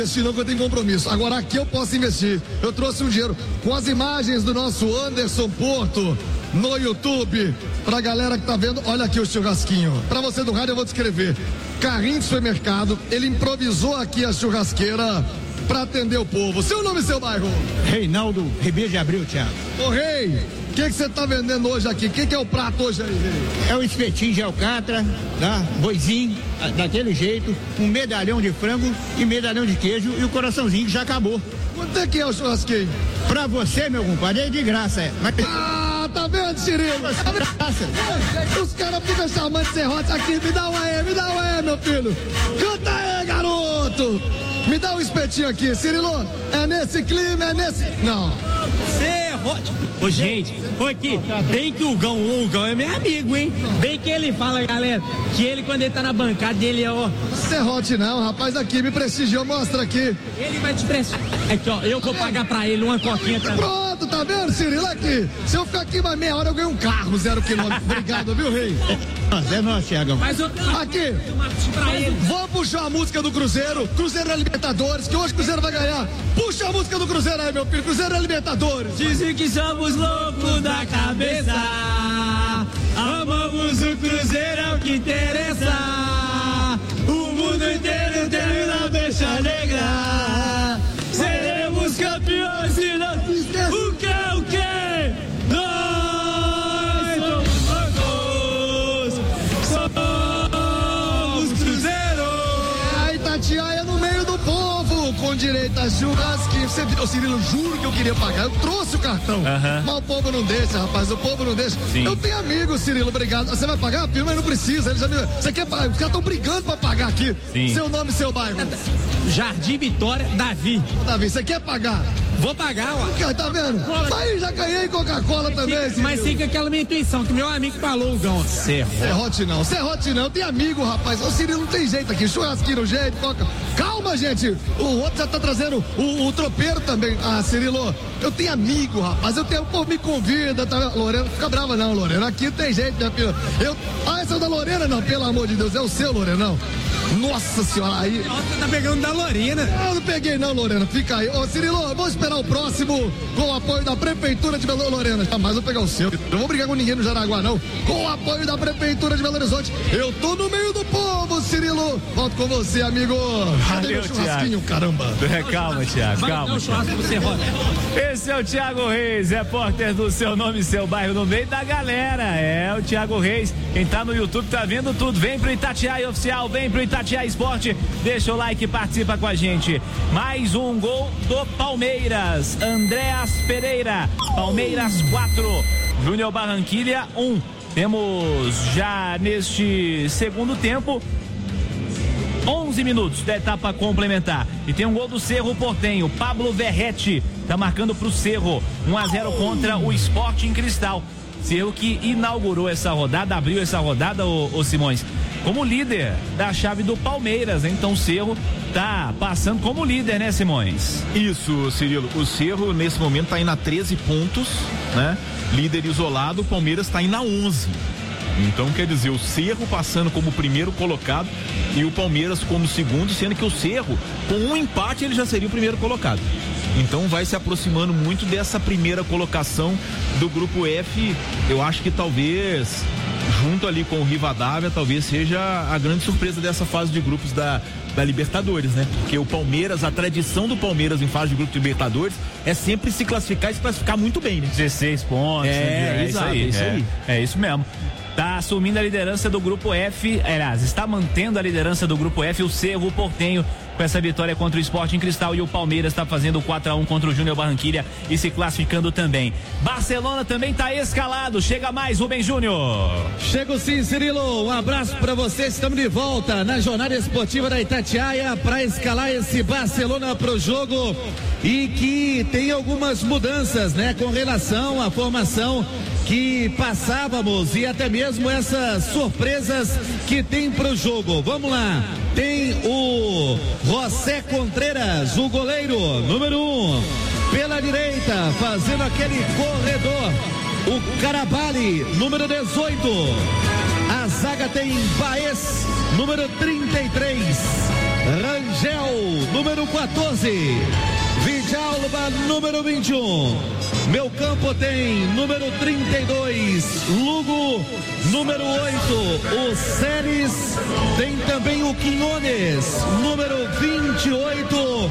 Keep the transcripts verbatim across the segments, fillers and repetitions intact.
investir não, que eu tenho compromisso. Agora aqui eu posso investir. Eu trouxe um dinheiro com as imagens do nosso Anderson Porto no YouTube. Pra galera que tá vendo, olha aqui o churrasquinho. Pra você do rádio eu vou descrever. Carrinho de supermercado, ele improvisou aqui a churrasqueira pra atender o povo. Seu nome e seu bairro? Reinaldo Ribeiro de Abril, Thiago. Ô Rei, o que você tá vendendo hoje aqui? O que, que é o prato hoje aí, Rei? É o espetinho de alcatra, tá? Boizinho, daquele jeito, um medalhão de frango e medalhão de queijo e o coraçãozinho que já acabou. Quanto é que é o churrasquinho? Pra você, meu compadre, é de graça, é. Mas... Ah, tá vendo, Cirilo? Tá vendo? Os caras ficam chamando de serrote aqui. Me dá um aí, me dá um aí, meu filho. Canta aí, garoto. Me dá um espetinho aqui, Cirilo. É nesse clima, é nesse... Não. Serrote. Ô, gente, foi aqui. Bem que o Gão, o Gão é meu amigo, hein? Bem que ele fala, galera, que ele, quando ele tá na bancada dele, é ó... Serrote não, rapaz, aqui, me prestigiou, mostra aqui. Ele vai te prestigiar. Aqui, ó, eu vou pagar pra ele uma coquinha também. Pronto, tá vendo, Cirilo? Aqui. Se eu ficar aqui mais meia hora, eu ganho um carro, zero quilômetro. Obrigado, viu, Rei? É nóis, Thiagão. Mas eu... Aqui. Pra ele. Vou puxar a música do Cruzeiro. Cruzeiro é Libertadores, que hoje o Cruzeiro vai ganhar. Puxa a música do Cruzeiro aí, meu filho. Cruzeiro é Libertadores. Dizem que somos loucos da cabeça. Amamos o Cruzeiro, é o que interessa. O mundo inteiro termina, deixa alegrar. Seremos campeões e não... O que, o que? Nós somos somos Cruzeiro. A Itatiaia no meio do povo, com direito a churrasquinho. Você viu, Cirilo, juro que eu queria pagar. Eu trouxe o cartão. Uhum. Mas o povo não deixa, rapaz. O povo não deixa. Sim. Eu tenho amigo, Cirilo, obrigado. Você vai pagar, filho? Mas não precisa. Eles já me... Você quer pagar? Os caras estão brigando pra pagar aqui. Sim. Seu nome e seu bairro. Jardim Vitória, Davi. Davi, você quer pagar? Vou pagar, ó. Tá vendo? Aí já ganhei Coca-Cola também. Fica, mas fica aquela minha intuição, que meu amigo falou, Gão. Serrote. Serrote não, Serrote não, tem amigo, rapaz. O Cirilo não tem jeito aqui, churrasquinho no jeito, Coca. Calma, gente. O outro já tá trazendo o, o tropeiro também. Ah, Cirilo, eu tenho amigo, rapaz. Eu tenho, pô, me convida, tá? Lorena, fica brava não, Lorena. Aqui tem jeito, minha filha. Eu, ah, esse é o da Lorena? Não, pelo amor de Deus, é o seu, Lorena, não. Nossa senhora, aí. Você tá pegando da Lorena. Eu não peguei não, Lorena, fica aí. Ô, Cirilo, vamos esperar o próximo com o apoio da Prefeitura de Belo Horizonte. Lorena, jamais vou pegar o seu. Não vou brigar com ninguém no Jaraguá, não. Com o apoio da Prefeitura de Belo Horizonte. Eu tô no meio do povo, Cirilo. Volto com você, amigo. Cadê meu churrasquinho, caramba? É, calma, Thiago, calma. Esse é o Thiago Reis, repórter do Seu Nome e Seu Bairro, no meio da galera. É o Thiago Reis. Quem tá no YouTube tá vendo tudo. Vem pro Itatiaia Oficial, vem pro Itatiaia Esporte. Deixa o like e participa com a gente. Mais um gol do Palmeiras. Andréas Pereira. Palmeiras quatro, Júnior Barranquilla um. Temos já neste segundo tempo onze minutos da etapa complementar. E tem um gol do Cerro Portenho. Pablo Verrete tá marcando pro Cerro. um a zero contra o Sporting Cristal. Cerro que inaugurou essa rodada, abriu essa rodada, ô, ô Simões, como líder da chave do Palmeiras, né? Então o Cerro tá passando como líder, né, Simões? Isso, Cirilo. O Cerro nesse momento tá indo a treze pontos, né? Líder isolado, o Palmeiras tá indo a onze. Então quer dizer, o Cerro passando como primeiro colocado e o Palmeiras como segundo, sendo que o Cerro, com um empate, ele já seria o primeiro colocado. Então vai se aproximando muito dessa primeira colocação do grupo F. Eu acho que talvez, junto ali com o Rivadavia, talvez seja a grande surpresa dessa fase de grupos da, da Libertadores, né? Porque o Palmeiras, a tradição do Palmeiras em fase de grupo de Libertadores é sempre se classificar e se classificar muito bem, né? dezesseis pontos. É, né? é exato, isso aí. é isso aí. É, é isso mesmo. Tá assumindo a liderança do grupo F, aliás, está mantendo a liderança do grupo F, o Cerro Portenho, com essa vitória contra o Sporting Cristal, e o Palmeiras está fazendo quatro a um contra o Júnior Barranquilla e se classificando também. Barcelona também está escalado, chega mais, Rubem Júnior. Chego sim, Cirilo, um abraço para vocês, estamos de volta na jornada esportiva da Itatiaia para escalar esse Barcelona pro jogo, e que tem algumas mudanças, né, com relação à formação que passávamos e até mesmo essas surpresas que tem pro jogo. Vamos lá, tem o José Contreras, o goleiro número um, pela direita, fazendo aquele corredor, o Carabali, número dezoito. A zaga tem Baez, número trinta e três, Argel, número quatorze. Vidalba, número vinte e um. Meu Campo tem número trinta e dois, Lugo, número oito, o Séries, tem também o Quinones, número vinte e oito,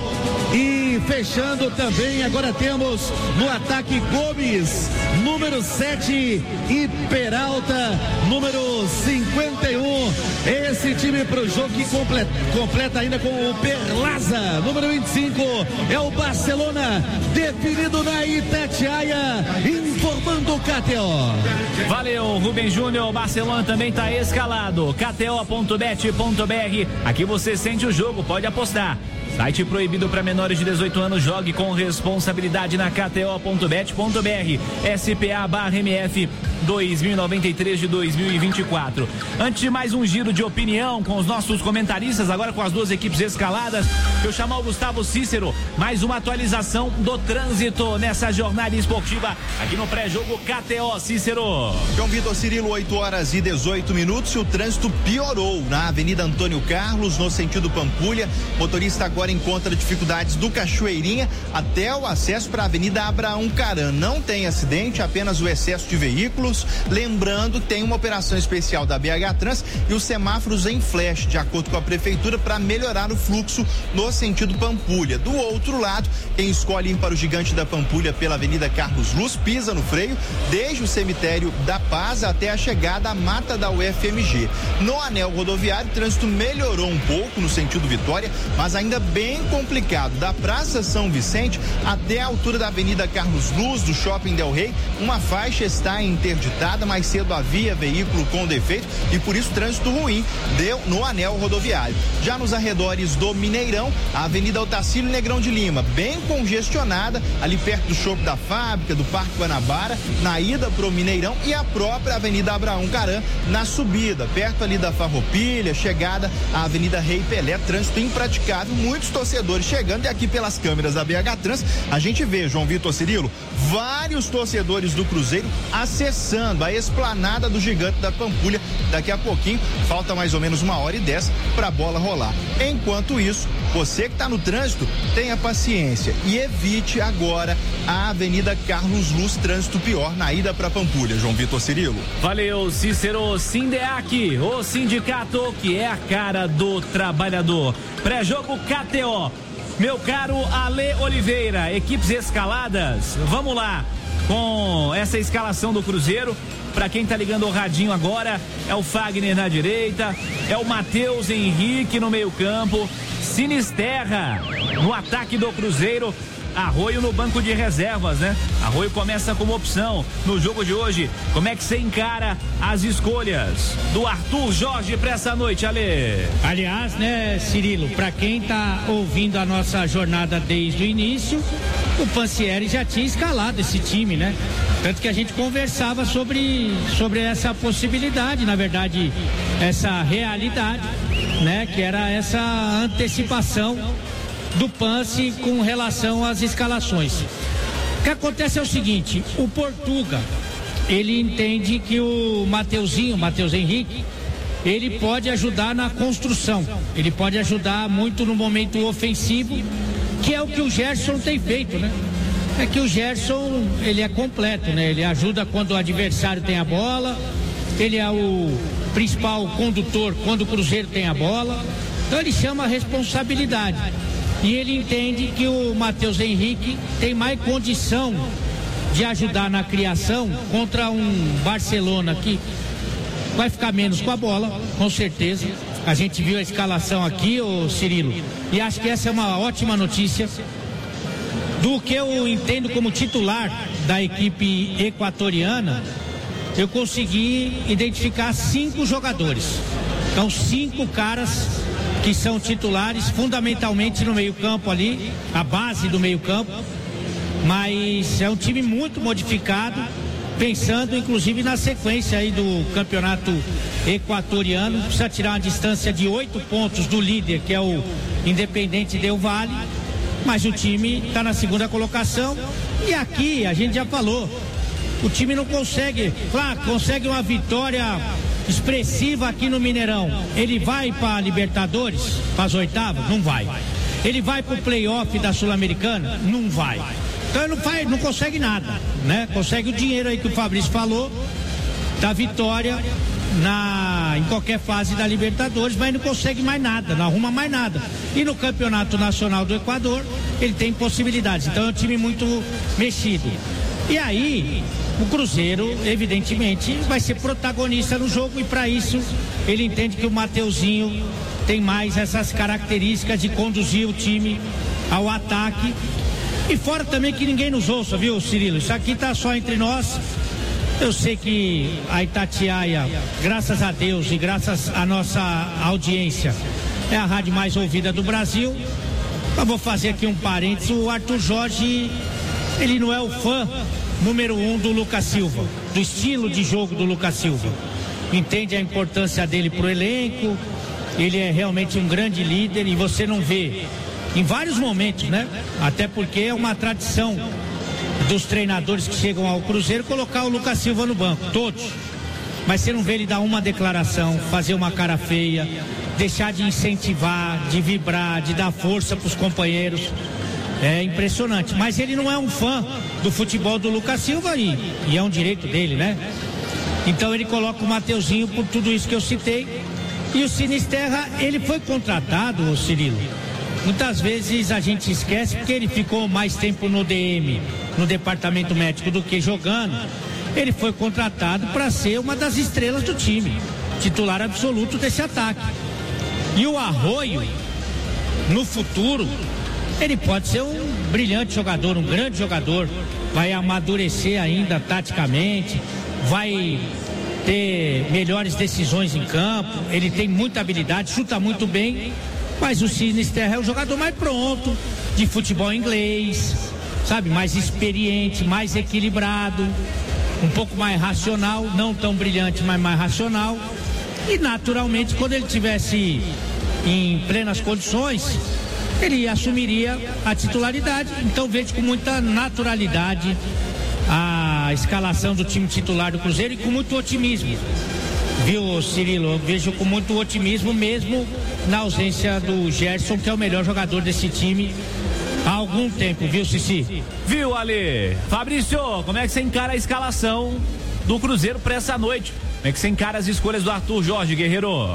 e fechando também, agora temos no ataque Gomes, número sete, e Peralta, número cinquenta e um. Esse time pro jogo que completa, completa ainda com o Perlaza, número vinte e cinco, é o Barcelona, definido na Itatiaia, informando o K T O. Valeu, Rubem Júnior. Barcelona também está escalado. K T O ponto bet ponto B R. Aqui você sente o jogo, pode apostar. Site proibido para menores de dezoito anos. Jogue com responsabilidade na K T O ponto bet ponto B R. S P A barra M F dois mil e noventa e três de dois mil e vinte e quatro. Antes de mais um giro de opinião com os nossos comentaristas, agora com as duas equipes escaladas, eu chamo o Gustavo Cícero. Mais uma atualização do trânsito nessa jornada esportiva aqui no pré-jogo K T O. Cícero. João Vitor Cirilo, oito horas e dezoito minutos, e o trânsito piorou na Avenida Antônio Carlos, no sentido Pampulha. Motorista agora encontra dificuldades do Cachoeirinha até o acesso para a Avenida Abraão Caran. Não tem acidente, apenas o excesso de veículos. Lembrando que tem uma operação especial da B H Trans e os semáforos em flash, de acordo com a prefeitura, para melhorar o fluxo no sentido Pampulha. Do outro lado, quem escolhe ir para o Gigante da Pampulha pela Avenida Carlos Luz pisa no freio, desde o cemitério da Paz até a chegada à mata da U F M G. No anel rodoviário, o trânsito melhorou um pouco no sentido Vitória, mas ainda bem complicado. Da Praça São Vicente até a altura da Avenida Carlos Luz, do Shopping Del Rey, uma faixa está interditada. Mais cedo havia veículo com defeito e por isso trânsito ruim deu no anel rodoviário. Já nos arredores do Mineirão, a Avenida Otacílio Negrão de Lima, bem congestionada, ali perto do Shopping da Fábrica, do Parque Guanabara, na ida pro Mineirão, e a própria Avenida Abraão Caran na subida, perto ali da Farroupilha, chegada à Avenida Rei Pelé, trânsito impraticável, muitos torcedores chegando, e aqui pelas câmeras da B H Trans, a gente vê, João Vitor Cirilo, vários torcedores do Cruzeiro acessando a esplanada do Gigante da Pampulha. Daqui a pouquinho, falta mais ou menos uma hora e dez para a bola rolar. Enquanto isso, você que está no trânsito, tenha paciência e evite agora a Avenida Carlos Luz, trânsito pior na ida para Pampulha. João Vitor Cirilo. Valeu, Cícero. Sindeac, o sindicato que é a cara do trabalhador. Pré-jogo K T O. Meu caro Ale Oliveira, equipes escaladas, vamos lá. Com essa escalação do Cruzeiro, para quem tá ligando o radinho agora, é o Fagner na direita, é o Matheus Henrique no meio campo, Sinisterra no ataque do Cruzeiro, Arroio no banco de reservas, né? Arroio começa como opção no jogo de hoje. Como é que você encara as escolhas do Arthur Jorge para essa noite, Ale? Aliás, né, Cirilo, para quem tá ouvindo a nossa jornada desde o início, o Pansieri já tinha escalado esse time, né? Tanto que a gente conversava sobre, sobre essa possibilidade, na verdade, essa realidade, né? Que era essa antecipação do Pansi com relação às escalações. O que acontece é o seguinte: o Portuga, ele entende que o Mateuzinho, Matheus Henrique, ele pode ajudar na construção, ele pode ajudar muito no momento ofensivo, que é o que o Gerson tem feito, né? É que o Gerson, ele é completo, né? Ele ajuda quando o adversário tem a bola, ele é o principal condutor quando o Cruzeiro tem a bola, então ele chama a responsabilidade. E ele entende que o Matheus Henrique tem mais condição de ajudar na criação contra um Barcelona que vai ficar menos com a bola, com certeza. A gente viu a escalação aqui, ô Cirilo, e acho que essa é uma ótima notícia. Do que eu entendo como titular da equipe equatoriana, eu consegui identificar cinco jogadores. Então, cinco caras que são titulares fundamentalmente no meio-campo ali, a base do meio-campo, mas é um time muito modificado, pensando inclusive na sequência aí do campeonato equatoriano. Precisa tirar uma distância de oito pontos do líder, que é o Independente Del Valle, mas o time está na segunda colocação, e aqui a gente já falou, o time não consegue, claro, consegue uma vitória expressiva aqui no Mineirão, ele vai para a Libertadores, para as oitavas? Não vai. Ele vai para o playoff da Sul-Americana? Não vai. Então ele não, faz, não consegue nada, né? Consegue o dinheiro aí que o Fabrício falou, da vitória na, em qualquer fase da Libertadores, mas não consegue mais nada, não arruma mais nada. E no Campeonato Nacional do Equador, ele tem possibilidades. Então é um time muito mexido. E aí, o Cruzeiro, evidentemente, vai ser protagonista no jogo, e para isso ele entende que o Mateuzinho tem mais essas características de conduzir o time ao ataque. E fora também que ninguém nos ouça, viu, Cirilo? Isso aqui tá só entre nós. Eu sei que a Itatiaia, graças a Deus e graças à nossa audiência, é a rádio mais ouvida do Brasil. Eu vou fazer aqui um parênteses. O Arthur Jorge, ele não é o fã número um do Lucas Silva, do estilo de jogo do Lucas Silva. Entende a importância dele pro elenco. Ele é realmente um grande líder e você não vê em vários momentos, né? Até porque é uma tradição dos treinadores que chegam ao Cruzeiro colocar o Lucas Silva no banco, todos. Mas você não vê ele dar uma declaração, fazer uma cara feia, deixar de incentivar, de vibrar, de dar força para os companheiros. É impressionante. Mas ele não é um fã do futebol do Lucas Silva e, e é um direito dele, né? Então ele coloca o Mateuzinho por tudo isso que eu citei. E o Sinisterra, ele foi contratado, ô Cirilo. Muitas vezes a gente esquece porque ele ficou mais tempo no D M, no departamento médico, do que jogando. Ele foi contratado para ser uma das estrelas do time, titular absoluto desse ataque. E o Arroio, no futuro, ele pode ser um brilhante jogador, um grande jogador, vai amadurecer ainda taticamente, vai ter melhores decisões em campo, ele tem muita habilidade, chuta muito bem. Mas o Sinisterra é o jogador mais pronto, de futebol inglês, sabe? Mais experiente, mais equilibrado, um pouco mais racional, não tão brilhante, mas mais racional. E naturalmente, quando ele tivesse em plenas condições, ele assumiria a titularidade. Então vejo com muita naturalidade a escalação do time titular do Cruzeiro e com muito otimismo. Viu, Cirilo? Eu vejo com muito otimismo mesmo na ausência do Gerson, que é o melhor jogador desse time há algum tempo, viu, Cici? Viu, Ale? Fabrício, como é que você encara a escalação do Cruzeiro para essa noite? Como é que você encara as escolhas do Arthur Jorge, guerreiro?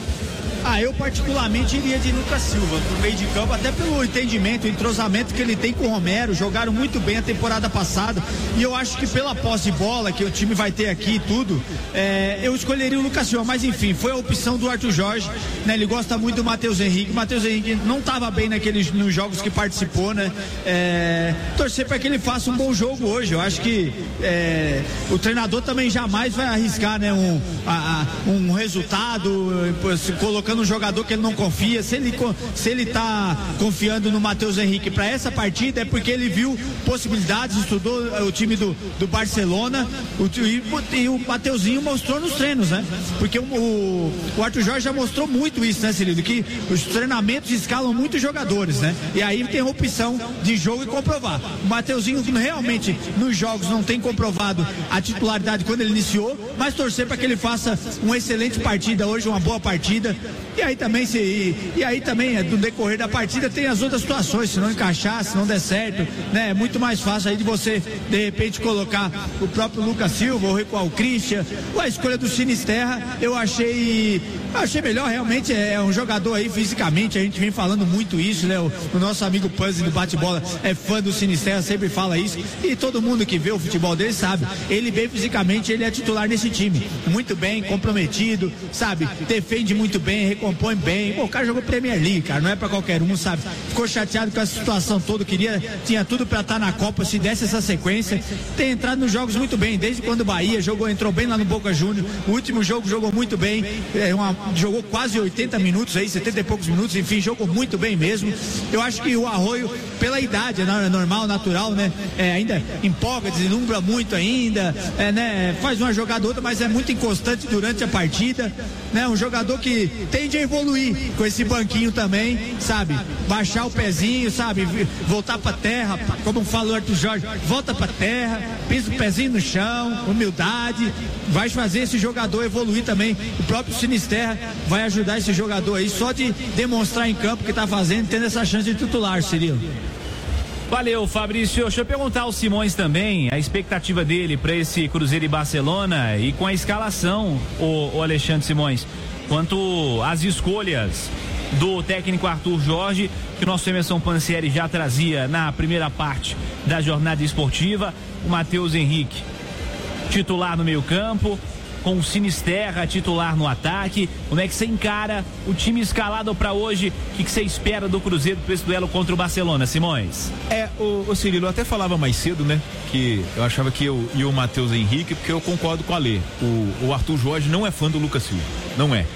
Ah, eu particularmente iria de Lucas Silva pro meio de campo, até pelo entendimento, o entrosamento que ele tem com o Romero. Jogaram muito bem a temporada passada e eu acho que pela posse de bola que o time vai ter aqui e tudo, é, eu escolheria o Lucas Silva, mas enfim, foi a opção do Arthur Jorge, né? Ele gosta muito do Matheus Henrique. Matheus Henrique não estava bem naqueles nos jogos que participou, né? É, torcer para que ele faça um bom jogo hoje. Eu acho que é, o treinador também jamais vai arriscar, né? Um, a, a, um resultado, se colocando um jogador que ele não confia. Se ele se ele tá confiando no Matheus Henrique para essa partida, é porque ele viu possibilidades, estudou o time do, do Barcelona, o, e, e o Mateuzinho mostrou nos treinos, né? Porque o, o, o Arthur Jorge já mostrou muito isso, né, Cirilo? Que os treinamentos escalam muitos jogadores, né? E aí tem a opção de jogo e comprovar. O Mateuzinho realmente nos jogos não tem comprovado a titularidade quando ele iniciou, mas torcer para que ele faça uma excelente partida hoje, uma boa partida. E aí também, se, e, e aí também, no decorrer da partida, tem as outras situações, se não encaixar, se não der certo, né? É muito mais fácil aí de você, de repente, colocar o próprio Lucas Silva, ou recuar o Christian, ou a escolha do Sinisterra, eu achei, eu achei melhor, realmente, é um jogador aí, fisicamente, a gente vem falando muito isso, né? O, o nosso amigo Panzi do bate-bola é fã do Sinisterra, sempre fala isso, e todo mundo que vê o futebol dele sabe, ele bem fisicamente, ele é titular nesse time, muito bem, comprometido, sabe? Defende muito bem, compõe bem. Pô, o cara jogou Premier League, cara, não é pra qualquer um, sabe? Ficou chateado com essa situação toda, queria, tinha tudo pra estar na Copa, se desse essa sequência. Tem entrado nos jogos muito bem, desde quando o Bahia jogou, entrou bem lá no Boca Júnior. O último jogo jogou muito bem, é uma, jogou quase oitenta minutos aí, setenta e poucos minutos, enfim, jogou muito bem mesmo. Eu acho que o Arroio, pela idade, é normal, natural, né? É, ainda empolga, deslumbra muito ainda, é, né? Faz uma jogada ou outra, mas é muito inconstante durante a partida, né? Um jogador que tende a evoluir com esse banquinho também, sabe? Baixar o pezinho, sabe? Voltar pra terra, como fala o Arthur Jorge, volta pra terra, pisa o pezinho no chão, humildade, vai fazer esse jogador evoluir também. O próprio Sinisterra vai ajudar esse jogador aí, só de demonstrar em campo o que tá fazendo, tendo essa chance de titular, Cirilo. Valeu, Fabrício. Deixa eu perguntar ao Simões também a expectativa dele para esse Cruzeiro e Barcelona e com a escalação, o, o Alexandre Simões, quanto às escolhas do técnico Arthur Jorge, que o nosso Emerson Pansieri já trazia na primeira parte da jornada esportiva. O Matheus Henrique, titular no meio campo, com o Sinisterra titular no ataque. Como é que você encara o time escalado para hoje? O que, que você espera do Cruzeiro para esse duelo contra o Barcelona, Simões? É, o, o Cirilo, eu até falava mais cedo, né? Que eu achava que eu e o Matheus Henrique, porque eu concordo com a Lê. O, o Arthur Jorge não é fã do Lucas Silva, não é.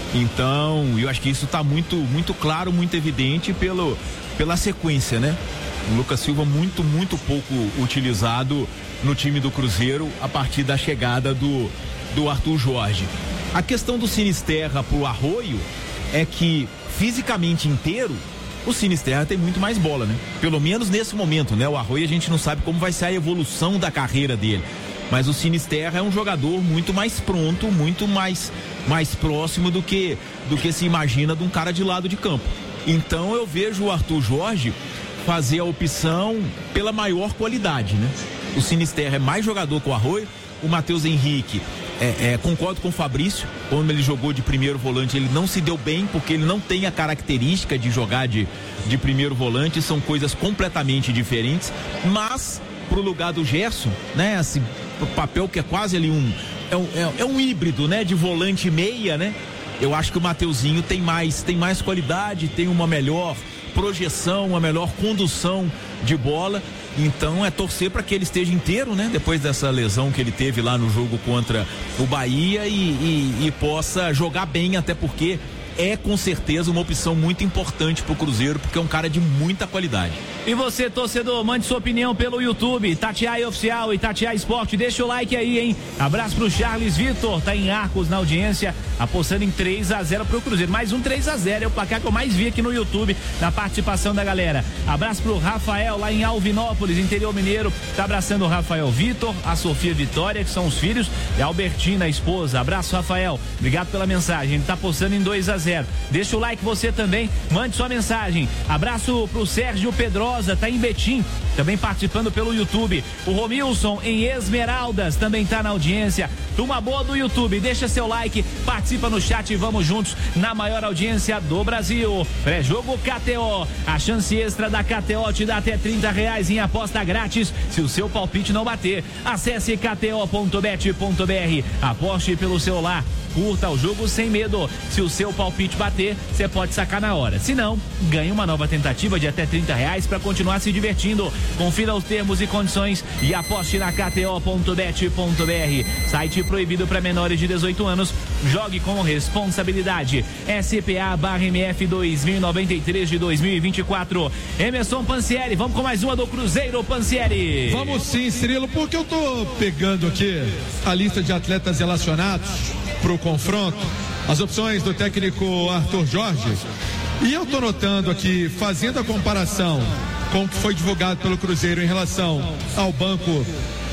Então, eu acho que isso está muito, muito claro, muito evidente pelo, pela sequência, né? O Lucas Silva muito, muito pouco utilizado no time do Cruzeiro a partir da chegada do, do Arthur Jorge. A questão do Sinisterra pro Arroio é que fisicamente inteiro o Sinisterra tem muito mais bola, né? Pelo menos nesse momento, né? O Arroio a gente não sabe como vai ser a evolução da carreira dele. Mas o Sinisterra é um jogador muito mais pronto, muito mais, mais próximo do que, do que se imagina de um cara de lado de campo. Então eu vejo o Arthur Jorge fazer a opção pela maior qualidade, né? O Sinisterra é mais jogador que o Arroio. O Matheus Henrique, é, é, concordo com o Fabrício, quando ele jogou de primeiro volante, ele não se deu bem, porque ele não tem a característica de jogar de, de primeiro volante, são coisas completamente diferentes, mas pro lugar do Gerson, né, assim, pro papel que é quase ali um, é um, é, é um híbrido, né, de volante e meia, né, eu acho que o Mateuzinho tem mais, tem mais qualidade, tem uma melhor projeção, uma melhor condução de bola. Então é torcer para que ele esteja inteiro, né? Depois dessa lesão que ele teve lá no jogo contra o Bahia e, e, e possa jogar bem, até porque é com certeza uma opção muito importante pro Cruzeiro, porque é um cara de muita qualidade. E você, torcedor, mande sua opinião pelo YouTube, Itatiaia Oficial e Itatiaia Esporte, deixa o like aí, hein? Abraço pro Charles Vitor, tá em Arcos na audiência, apostando em três a zero pro Cruzeiro. Mais um três a zero, é o placar que eu mais vi aqui no YouTube, na participação da galera. Abraço pro Rafael, lá em Alvinópolis, interior mineiro, tá abraçando o Rafael Vitor, a Sofia Vitória, que são os filhos, e a Albertina, a esposa. Abraço, Rafael, obrigado pela mensagem, ele tá apostando em dois a zero. Deixa o like você também, mande sua mensagem. Abraço pro Sérgio Pedrosa, tá em Betim, também participando pelo YouTube. O Romilson em Esmeraldas também tá na audiência. Turma boa do YouTube, deixa seu like, participa no chat e vamos juntos na maior audiência do Brasil. Pré-jogo K T O, a chance extra da K T O te dá até trinta reais em aposta grátis se o seu palpite não bater. Acesse k t o ponto bet ponto b r, aposte pelo celular. Curta o jogo sem medo. Se o seu palpite bater, você pode sacar na hora. Se não, ganhe uma nova tentativa de até trinta reais para continuar se divertindo. Confira os termos e condições e aposte na k t o ponto bet ponto b r. Site proibido para menores de dezoito anos. Jogue com responsabilidade. S P A barra M F dois mil e noventa e três de dois mil e vinte e quatro. Emerson Pansieri, vamos com mais uma do Cruzeiro, Pansieri. Vamos sim, Cirilo, porque eu tô pegando aqui a lista de atletas relacionados pro confronto, as opções do técnico Arthur Jorge, e eu tô notando aqui, fazendo a comparação com o que foi divulgado pelo Cruzeiro em relação ao banco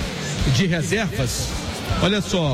de reservas. Olha só,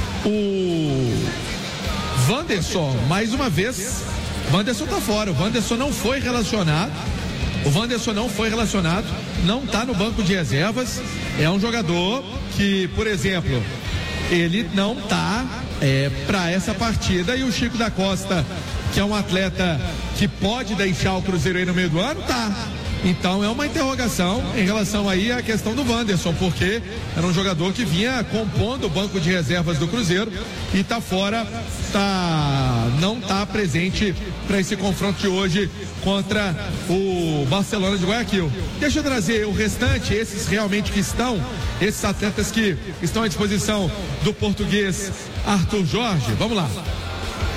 o Wanderson, mais uma vez, Wanderson tá fora, o Wanderson não foi relacionado, o Wanderson não foi relacionado, não tá no banco de reservas, é um jogador que, por exemplo, ele não tá é, para essa partida, e o Chico da Costa, que é um atleta que pode deixar o Cruzeiro aí no meio do ano, tá. Então é uma interrogação em relação aí à questão do Wanderson, porque era um jogador que vinha compondo o banco de reservas do Cruzeiro e tá fora, tá, não tá presente para esse confronto de hoje contra o Barcelona de Guayaquil. Deixa eu trazer o restante, esses realmente que estão, esses atletas que estão à disposição do português Arthur Jorge. Vamos lá.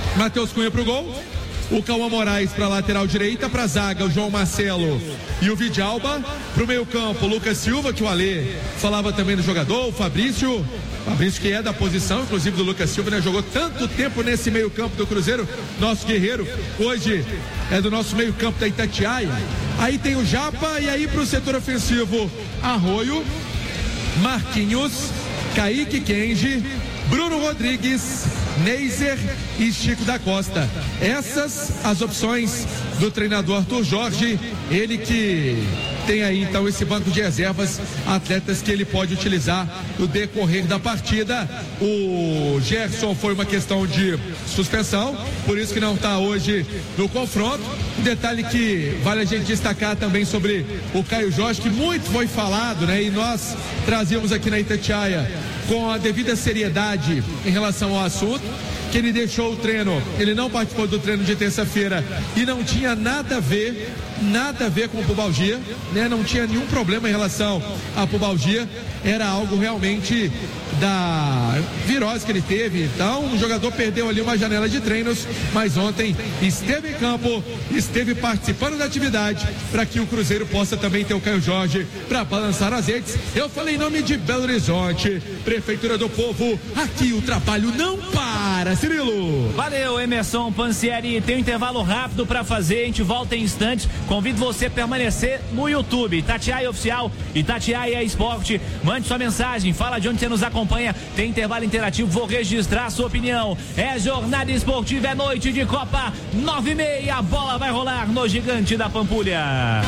Matheus Cunha pro gol. O Cauã Moraes para lateral direita, para zaga o João Marcelo e o Vidalba, para o meio campo o Lucas Silva, que o Alê falava também do jogador, o Fabrício, Fabrício que é da posição, inclusive do Lucas Silva, né? Jogou tanto tempo nesse meio campo do Cruzeiro, nosso guerreiro, hoje é do nosso meio campo da Itatiaia. Aí tem o Japa, e aí para o setor ofensivo, Arroio, Marquinhos, Kaique Kenji, Bruno Rodrigues, Neiser e Chico da Costa. Essas as opções do treinador Arthur Jorge, ele que tem aí então esse banco de reservas, atletas que ele pode utilizar no decorrer da partida. O Gerson foi uma questão de suspensão, por isso que não está hoje no confronto. Um detalhe que vale a gente destacar também sobre o Caio Jorge, que muito foi falado, né? E nós trazíamos aqui na Itatiaia com a devida seriedade em relação ao assunto, que ele deixou o treino, ele não participou do treino de terça-feira e não tinha nada a ver, nada a ver com pubalgia, né? Não tinha nenhum problema em relação à pubalgia, era algo realmente da virose que ele teve. Então o jogador perdeu ali uma janela de treinos, mas ontem esteve em campo, esteve participando da atividade, para que o Cruzeiro possa também ter o Caio Jorge para balançar as redes. Eu falei em nome de Belo Horizonte, Prefeitura do Povo, aqui o trabalho não para. Cirilo. Valeu, Emerson Pansieri. Tem um intervalo rápido para fazer, a gente volta em instantes. Convido você a permanecer no YouTube, Itatiaia Oficial, Itatiaia Esporte. Mande sua mensagem, fala de onde você nos acompanha. Tem intervalo interativo, vou registrar a sua opinião. É jornada esportiva, é noite de Copa, nove e meia, a bola vai rolar no Gigante da Pampulha.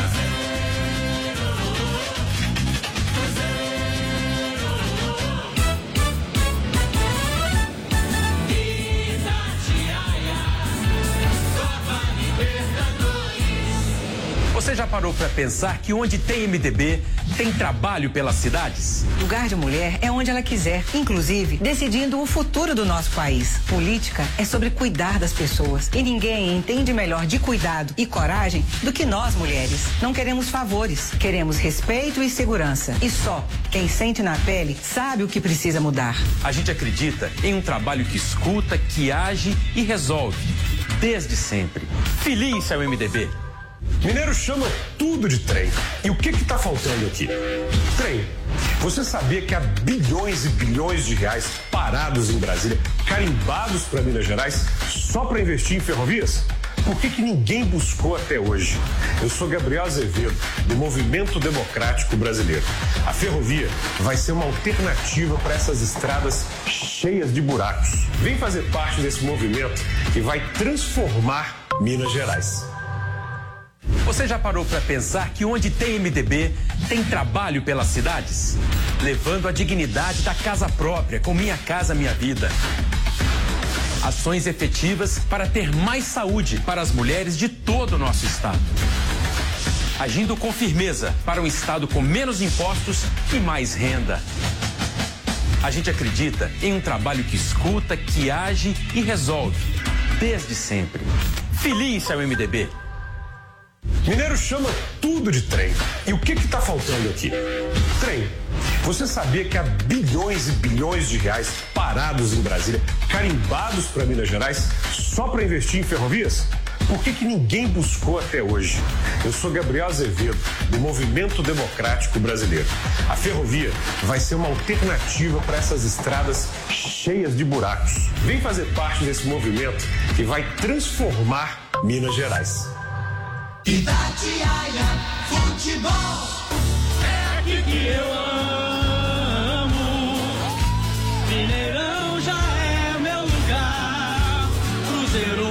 Você já parou para pensar que onde tem M D B, tem trabalho pelas cidades? Lugar de mulher é onde ela quiser, inclusive decidindo o futuro do nosso país. Política é sobre cuidar das pessoas e ninguém entende melhor de cuidado e coragem do que nós mulheres. Não queremos favores, queremos respeito e segurança. E só quem sente na pele sabe o que precisa mudar. A gente acredita em um trabalho que escuta, que age e resolve. Desde sempre. Feliz é o M D B. Mineiro chama tudo de trem. E o que que tá faltando aqui? Trem. Você sabia que há bilhões e bilhões de reais parados em Brasília, carimbados para Minas Gerais, só para investir em ferrovias? Por que que ninguém buscou até hoje? Eu sou Gabriel Azevedo, do Movimento Democrático Brasileiro. A ferrovia vai ser uma alternativa para essas estradas cheias de buracos. Vem fazer parte desse movimento que vai transformar Minas Gerais. Você já parou para pensar que onde tem M D B, tem trabalho pelas cidades? Levando a dignidade da casa própria, com Minha Casa Minha Vida. Ações efetivas para ter mais saúde para as mulheres de todo o nosso estado. Agindo com firmeza para um estado com menos impostos e mais renda. A gente acredita em um trabalho que escuta, que age e resolve. Desde sempre. Feliz é o M D B. Mineiro chama tudo de trem. E o que que tá faltando aqui? Trem. Você sabia que há bilhões e bilhões de reais parados em Brasília, carimbados para Minas Gerais, só para investir em ferrovias? Por que que ninguém buscou até hoje? Eu sou Gabriel Azevedo, do Movimento Democrático Brasileiro. A ferrovia vai ser uma alternativa para essas estradas cheias de buracos. Vem fazer parte desse movimento que vai transformar Minas Gerais. Itatiaia Futebol, é aqui que eu amo. Mineirão já é meu lugar. Cruzeiro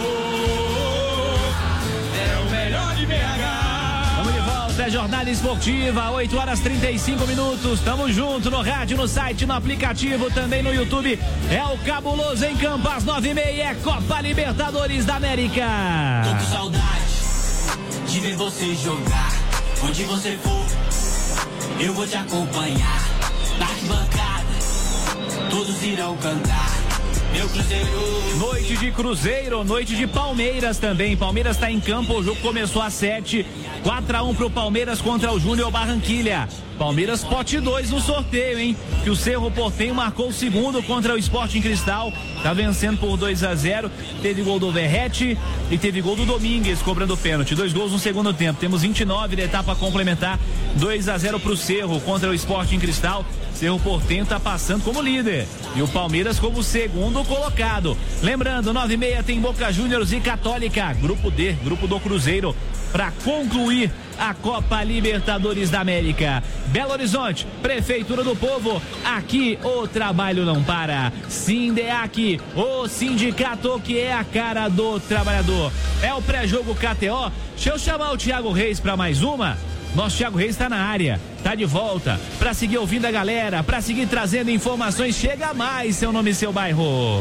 é o melhor de B H. Vamos de volta, é jornada esportiva, oito horas e trinta e cinco minutos. Tamo junto no rádio, no site, no aplicativo, também no YouTube. É o Cabuloso em Campo, às nove e meia, é Copa Libertadores da América. Tô com saudade de ver você jogar. Onde você for, eu vou te acompanhar. Na arquibancada, todos irão cantar. meu Cruzeiro. Noite de Cruzeiro, noite de Palmeiras também. Palmeiras está em campo, o jogo começou às sete. quatro a um pro Palmeiras contra o Júnior Barranquilha. Palmeiras pote dois no sorteio, hein? Que o Cerro Porteño marcou o segundo contra o Sporting Cristal. Tá vencendo por dois a zero. Teve gol do Verrete e teve gol do Domingues cobrando pênalti. Dois gols no segundo tempo. Temos vinte e nove da etapa complementar. dois a zero pro Cerro contra o Sporting Cristal. Cerro Porteño tá passando como líder e o Palmeiras como segundo colocado. Lembrando, nove e meia tem Boca Juniors e Católica, grupo D, grupo do Cruzeiro, para concluir a Copa Libertadores da América. Belo Horizonte, Prefeitura do Povo, aqui o trabalho não para. Sindeac, o sindicato que é a cara do trabalhador. É o pré-jogo K T O. Deixa eu chamar o Thiago Reis para mais uma. Nosso Thiago Reis está na área, tá de volta, para seguir ouvindo a galera, para seguir trazendo informações. Chega mais, seu nome e seu bairro.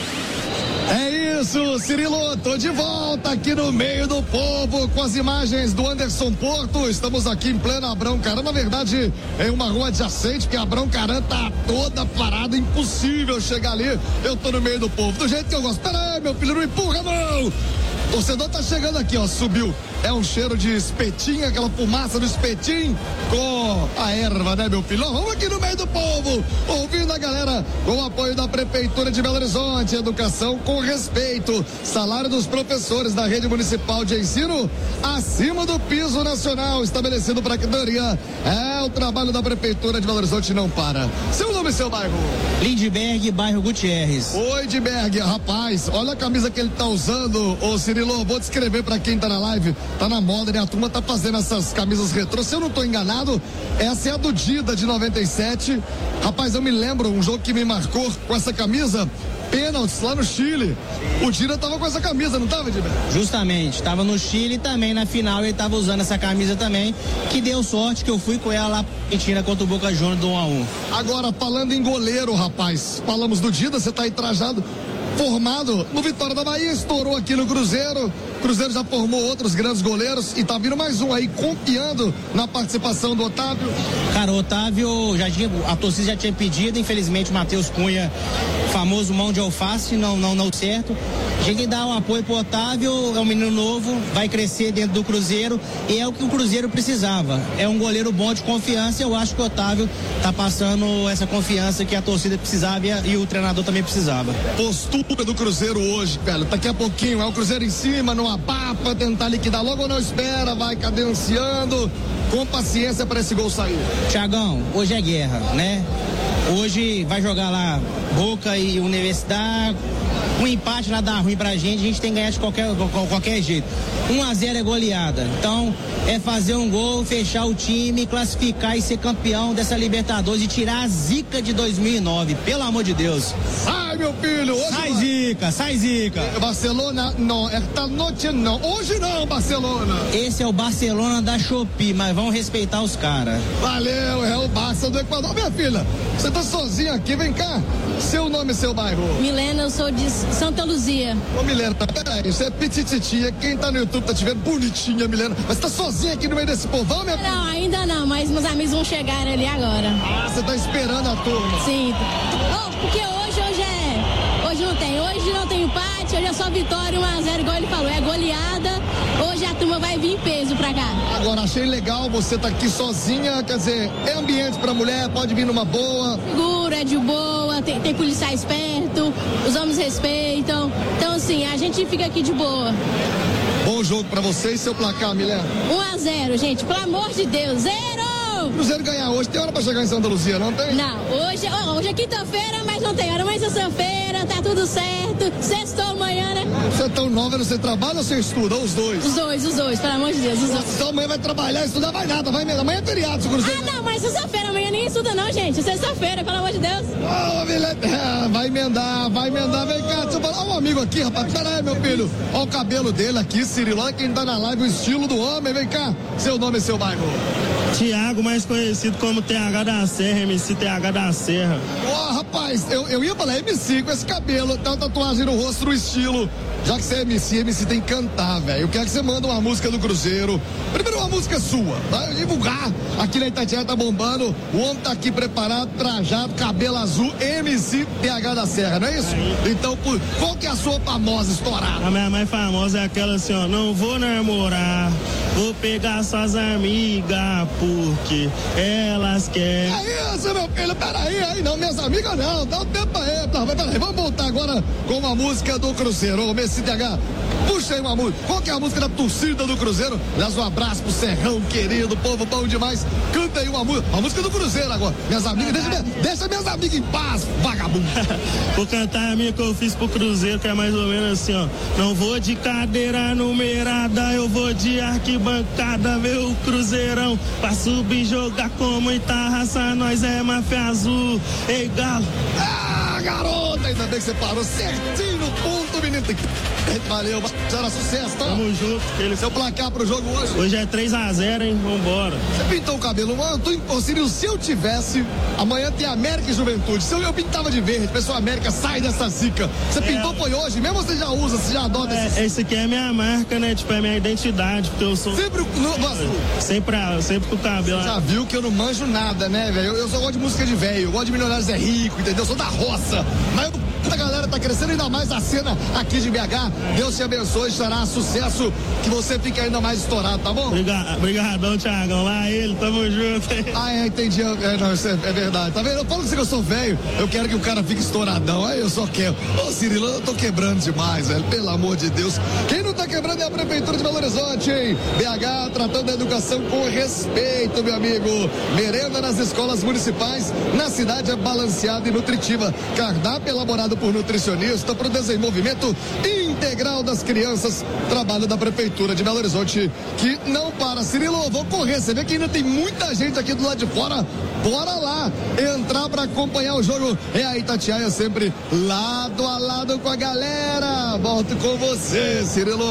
É isso, Cirilo, tô de volta aqui no meio do povo com as imagens do Anderson Porto. Estamos aqui em plena Abrão Caran, na verdade em uma rua adjacente, porque a Abrão Caran tá toda parada, impossível chegar ali. Eu tô no meio do povo, do jeito que eu gosto. Pera aí, meu filho, não empurra não! O torcedor tá chegando aqui, ó, subiu. É um cheiro de espetinho, aquela fumaça do espetinho com a erva, né, meu filho? Vamos aqui no meio do povo, ouvindo a galera com o apoio da Prefeitura de Belo Horizonte. Educação com respeito. Salário dos professores da rede municipal de ensino acima do piso nacional estabelecido para a categoria. É o trabalho da Prefeitura de Belo Horizonte, não para. Seu nome e seu bairro? Lindbergh, bairro Gutierrez. Oi, Lindbergh, rapaz, olha a camisa que ele tá usando, ô Cirilo. Vou descrever pra quem tá na live, tá na moda, né? A turma tá fazendo essas camisas retrô. Se eu não tô enganado, essa é a do Dida de noventa e sete. Rapaz, eu me lembro um jogo que me marcou com essa camisa, pênaltis lá no Chile. O Dida tava com essa camisa, não tava, Dida? Justamente, tava no Chile também, na final ele tava usando essa camisa também, que deu sorte que eu fui com ela lá pra Argentina contra o Boca Juniors do um a um. Agora, falando em goleiro, rapaz, falamos do Dida, você tá aí trajado, formado no Vitória da Bahia, estourou aqui no Cruzeiro. Cruzeiro já formou outros grandes goleiros e tá vindo mais um aí, confiando na participação do Otávio. Cara, o Otávio, já tinha, a torcida já tinha pedido, infelizmente o Matheus Cunha, famoso mão de alface, não, não, não certo. A gente dá um apoio pro Otávio, é um menino novo, vai crescer dentro do Cruzeiro e é o que o Cruzeiro precisava. É um goleiro bom de confiança e eu acho que o Otávio tá passando essa confiança que a torcida precisava e, e o treinador também precisava. Postura do Cruzeiro hoje, velho, daqui a pouquinho é o Cruzeiro em cima, não abafa, tentar liquidar logo ou não espera, vai cadenciando com paciência para esse gol sair. Thiagão, hoje é guerra, né? Hoje vai jogar lá Boca e Universidade. Um empate lá dá ruim pra gente, a gente tem que ganhar de qualquer, qualquer jeito. um a zero é goleada. Então, é fazer um gol, fechar o time, classificar e ser campeão dessa Libertadores e tirar a zica de dois mil e nove. Pelo amor de Deus. Sai, meu filho! Hoje sai zica, sai zica. Barcelona, não, esta noite não. Hoje não, Barcelona. Esse é o Barcelona da Shopee, mas vamos respeitar os caras. Valeu, é o Barça do Equador. Minha filha, você tá sozinha aqui, vem cá. Seu nome e seu bairro? Milena, eu sou de Santa Luzia. Ô, Milena, peraí, você é pitititinha. Quem tá no YouTube tá te vendo bonitinha, Milena. Mas você tá sozinha aqui no meio desse povão, minha filha? Não, ainda não, mas meus amigos vão chegar ali agora. Ah, você tá esperando a turma? Sim. Oh, porque hoje, hoje é... Hoje não tem, hoje não tem empate, hoje é só vitória, um a zero, igual ele falou, é goleada. Hoje a turma vai vir em peso pra cá. Agora, achei legal você tá aqui sozinha, quer dizer, é ambiente pra mulher, pode vir numa boa. Seguro, é de boa, tem, tem policiais perto, os homens respeitam. Então, assim, a gente fica aqui de boa. Bom jogo pra você e seu placar, Milena. um a zero, gente, pelo amor de Deus, zero! Cruzeiro ganhar hoje, tem hora pra chegar em Santa Luzia, não tem? Não, hoje, oh, hoje é quinta-feira, mas não tem hora, mas é sexta-feira, tá tudo certo, sextou amanhã, né? Você é tão nova, você trabalha ou você estuda? Ou os dois? Os dois, os dois, pelo amor de Deus, os dois. Então amanhã vai trabalhar, estudar, vai nada, vai mesmo, amanhã é feriado, se o Cruzeiro... Ah, não, mas sexta-feira, amanhã ninguém estuda não, gente, sexta-feira, pelo amor de Deus. Ô, oh, Milena, vai emendar, vai emendar, vem cá, deixa eu falar, ó, um amigo aqui, rapaz, pera aí, meu filho, ó o cabelo dele aqui, Cirilo, olha quem tá na live, o estilo do homem, vem cá, seu nome e seu bairro. Thiago, mais conhecido como T H da Serra, M C T H da Serra. Ó, oh, rapaz, eu, eu ia falar M C com esse cabelo, tem uma tatuagem no rosto, no estilo. Já que você é M C, M C tem que cantar, velho. Eu quero que você manda uma música do Cruzeiro. Primeiro uma música sua, vai divulgar. Aqui na Itatiaia tá bombando, o homem tá aqui preparado, trajado, cabelo azul, M C T H da Serra, não é isso? Então, por, qual que é a sua famosa estourada? A minha mais famosa é aquela assim, ó, não vou namorar, vou pegar suas amigas, porque elas querem. É isso, meu filho, peraí, aí não, minhas amigas não, dá um tempo aí, tá, peraí, vamos voltar agora com uma música do Cruzeiro, ô, C T H, puxa aí uma música. Qual que é a música da torcida do Cruzeiro? Aliás, um abraço pro Serrão, querido, povo bom demais. Canta aí uma música, a música do Cruzeiro agora. Minhas amigas, deixa, deixa minhas amigas em paz, vagabundo. Vou cantar a minha que eu fiz pro Cruzeiro, que é mais ou menos assim, ó. Não vou de cadeira numerada, eu vou de arquibancada, meu Cruzeirão. Pra subir, jogar com muita raça, nós é máfia azul. Ei, galo. Ah, garota, ainda bem que você parou certinho no ponto, menino. Valeu, era sucesso, tá? Tamo junto. Ele... Seu placar pro jogo hoje? Hoje é três a zero, hein? Vambora. Você pintou o cabelo, mano? Tu, ô, Cirilo, se eu tivesse, amanhã tem América e Juventude. Se eu, eu pintava de verde, pessoal, América, sai dessa zica. Você é. pintou, foi hoje? Mesmo você já usa, você já adota é, esse... Esse aqui é a minha marca, né? Tipo, é a minha identidade, porque eu sou... Sempre no... Nossa. Sempre, sempre com o cabelo. Você já viu que eu não manjo nada, né, velho? Eu, eu só gosto de música de velho, eu gosto de Milionários é Rico, entendeu? Eu sou da roça. Mas eu... a galera tá crescendo ainda mais a cena aqui de B H. Deus te abençoe, estará sucesso, que você fique ainda mais estourado, tá bom? Obrigadão, Thiagão. Lá ele, tamo junto. Ah, é, entendi. É, não, isso é, é verdade. Tá vendo? Eu falo que eu sou velho, eu quero que o cara fique estouradão. Aí eu só quero. Ô, Cirilo, eu tô quebrando demais, velho. Pelo amor de Deus. Quem não tá quebrando é a Prefeitura de Belo Horizonte, hein? B H tratando a educação com respeito, meu amigo. Merenda nas escolas municipais, na cidade é balanceada e nutritiva. Cardápio elaborado por nutricionista para o desenvolvimento integral das crianças. Trabalho da Prefeitura de Belo Horizonte que não para. Cirilo, vou correr. Você vê que ainda tem muita gente aqui do lado de fora. Bora lá entrar para acompanhar o jogo. É a Itatiaia sempre lado a lado com a galera. Volto com você, Cirilo.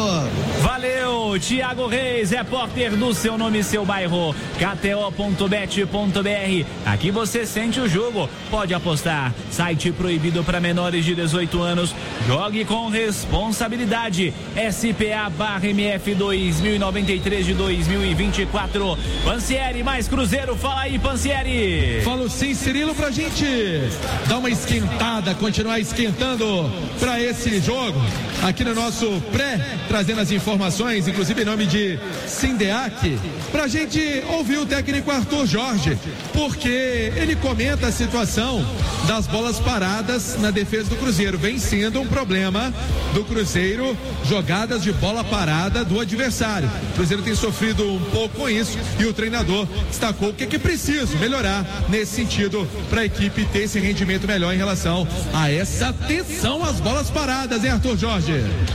Valeu, Thiago Reis, repórter do Seu Nome e Seu Bairro. K T O ponto bet ponto B R. Aqui você sente o jogo. Pode apostar. Site proibido para menores de dezoito anos. Jogue com responsabilidade. S P A barra M F dois mil e noventa e três de dois mil e vinte e quatro. Pansieri mais Cruzeiro. Fala aí, Pansieri. Falo sim, Cirilo, pra gente dar uma esquentada, continuar esquentando pra esse jogo. Aqui no nosso pré, trazendo as informações, inclusive em nome de Sindeac, pra gente ouvir o técnico Arthur Jorge, porque ele comenta a situação das bolas paradas na defesa do Cruzeiro. Vem sendo um problema do Cruzeiro, jogadas de bola parada do adversário. O Cruzeiro tem sofrido um pouco com isso e o treinador destacou o que é que é preciso melhorar nesse sentido para a equipe ter esse rendimento melhor em relação a essa atenção às bolas paradas, hein, Arthur Jorge?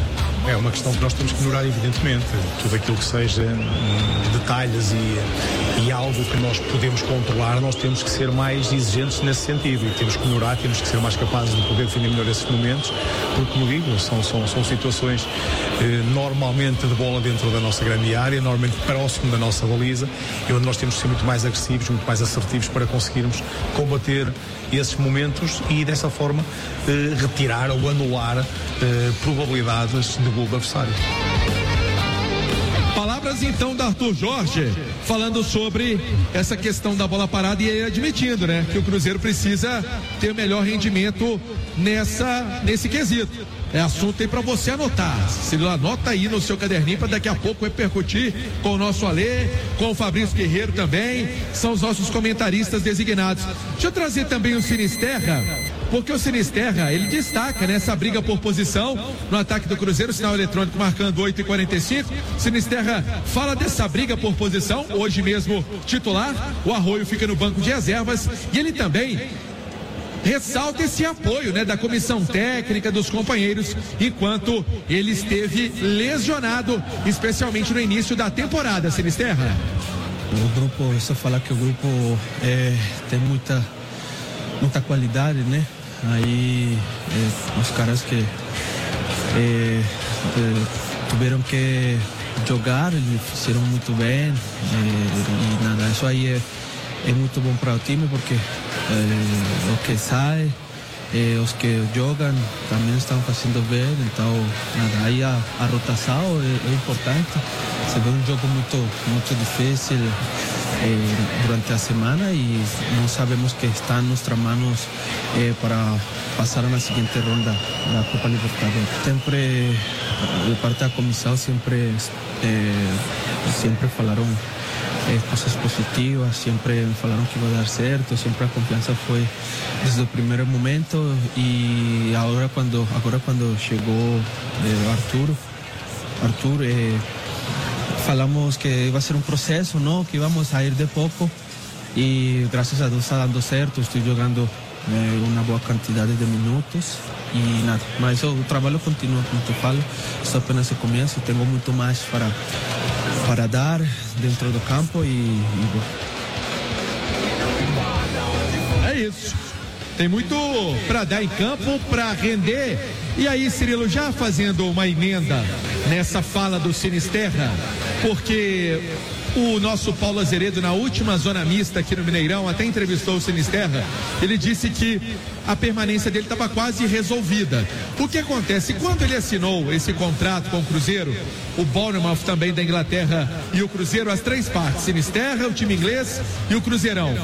É uma questão que nós temos que melhorar, evidentemente. Tudo aquilo que seja hum, detalhes e, e algo que nós podemos controlar, nós temos que ser mais exigentes nesse sentido e temos que melhorar, temos que ser mais capazes de poder defender melhor esses momentos, porque, como digo, são, são, são situações eh, normalmente de bola dentro da nossa grande área, normalmente próximo da nossa baliza, e onde nós temos que ser muito mais agressivos, muito mais assertivos para conseguirmos combater esses momentos e, dessa forma, eh, retirar ou anular eh, probabilidades de gol do adversário. Palavras então da Arthur Jorge, falando sobre essa questão da bola parada e admitindo, né, que o Cruzeiro precisa ter melhor rendimento nessa, nesse quesito. É assunto aí para você anotar. Se anota aí no seu caderninho para daqui a pouco repercutir com o nosso Alê, com o Fabrício Guerreiro também, são os nossos comentaristas designados. Deixa eu trazer também o Sinisterra, porque o Sinisterra, ele destaca nessa briga por posição no ataque do Cruzeiro, sinal eletrônico marcando oito e quarenta e cinco. Sinisterra fala dessa briga por posição, hoje mesmo titular, o Arroio fica no banco de reservas e ele também ressalta esse apoio, né, da comissão técnica, dos companheiros, enquanto ele esteve lesionado, especialmente no início da temporada, Sinisterra. O grupo, só falar que o grupo é, tem muita, muita qualidade, né? Aí é, os caras que é, é, tiveram que jogar, eles fizeram muito bem, e, e nada, isso aí é, é muito bom para o time, porque é, o que sai, é, os que jogam também estão fazendo bem, então nada, aí a, a rotação é, é importante. Se vê um jogo muito, muito difícil é, durante a semana e não sabemos que está em nossas mãos é, para passar na seguinte ronda da Copa Libertadores. Sempre, de parte da comissão, sempre, é, sempre falaram é, coisas positivas, sempre falaram que vai dar certo, sempre a confiança foi desde o primeiro momento e agora quando, agora quando chegou é, Arturo, Arturo é, falamos que vai ser um processo, não? Que vamos sair de pouco e graças a Deus está dando certo, estou jogando é, uma boa quantidade de minutos e nada, mas o, o trabalho continua, como tu falo, estou apenas no começo, tenho muito mais para, para dar dentro do campo e, e é isso. Tem muito para dar em campo, para render. E aí, Cirilo, já fazendo uma emenda nessa fala do Sinisterra, porque o nosso Paulo Azeredo, na última zona mista aqui no Mineirão, até entrevistou o Sinisterra, ele disse que a permanência dele estava quase resolvida. O que acontece? Quando ele assinou esse contrato com o Cruzeiro, o Bournemouth também da Inglaterra e o Cruzeiro, as três partes, Sinisterra, o time inglês e o Cruzeirão.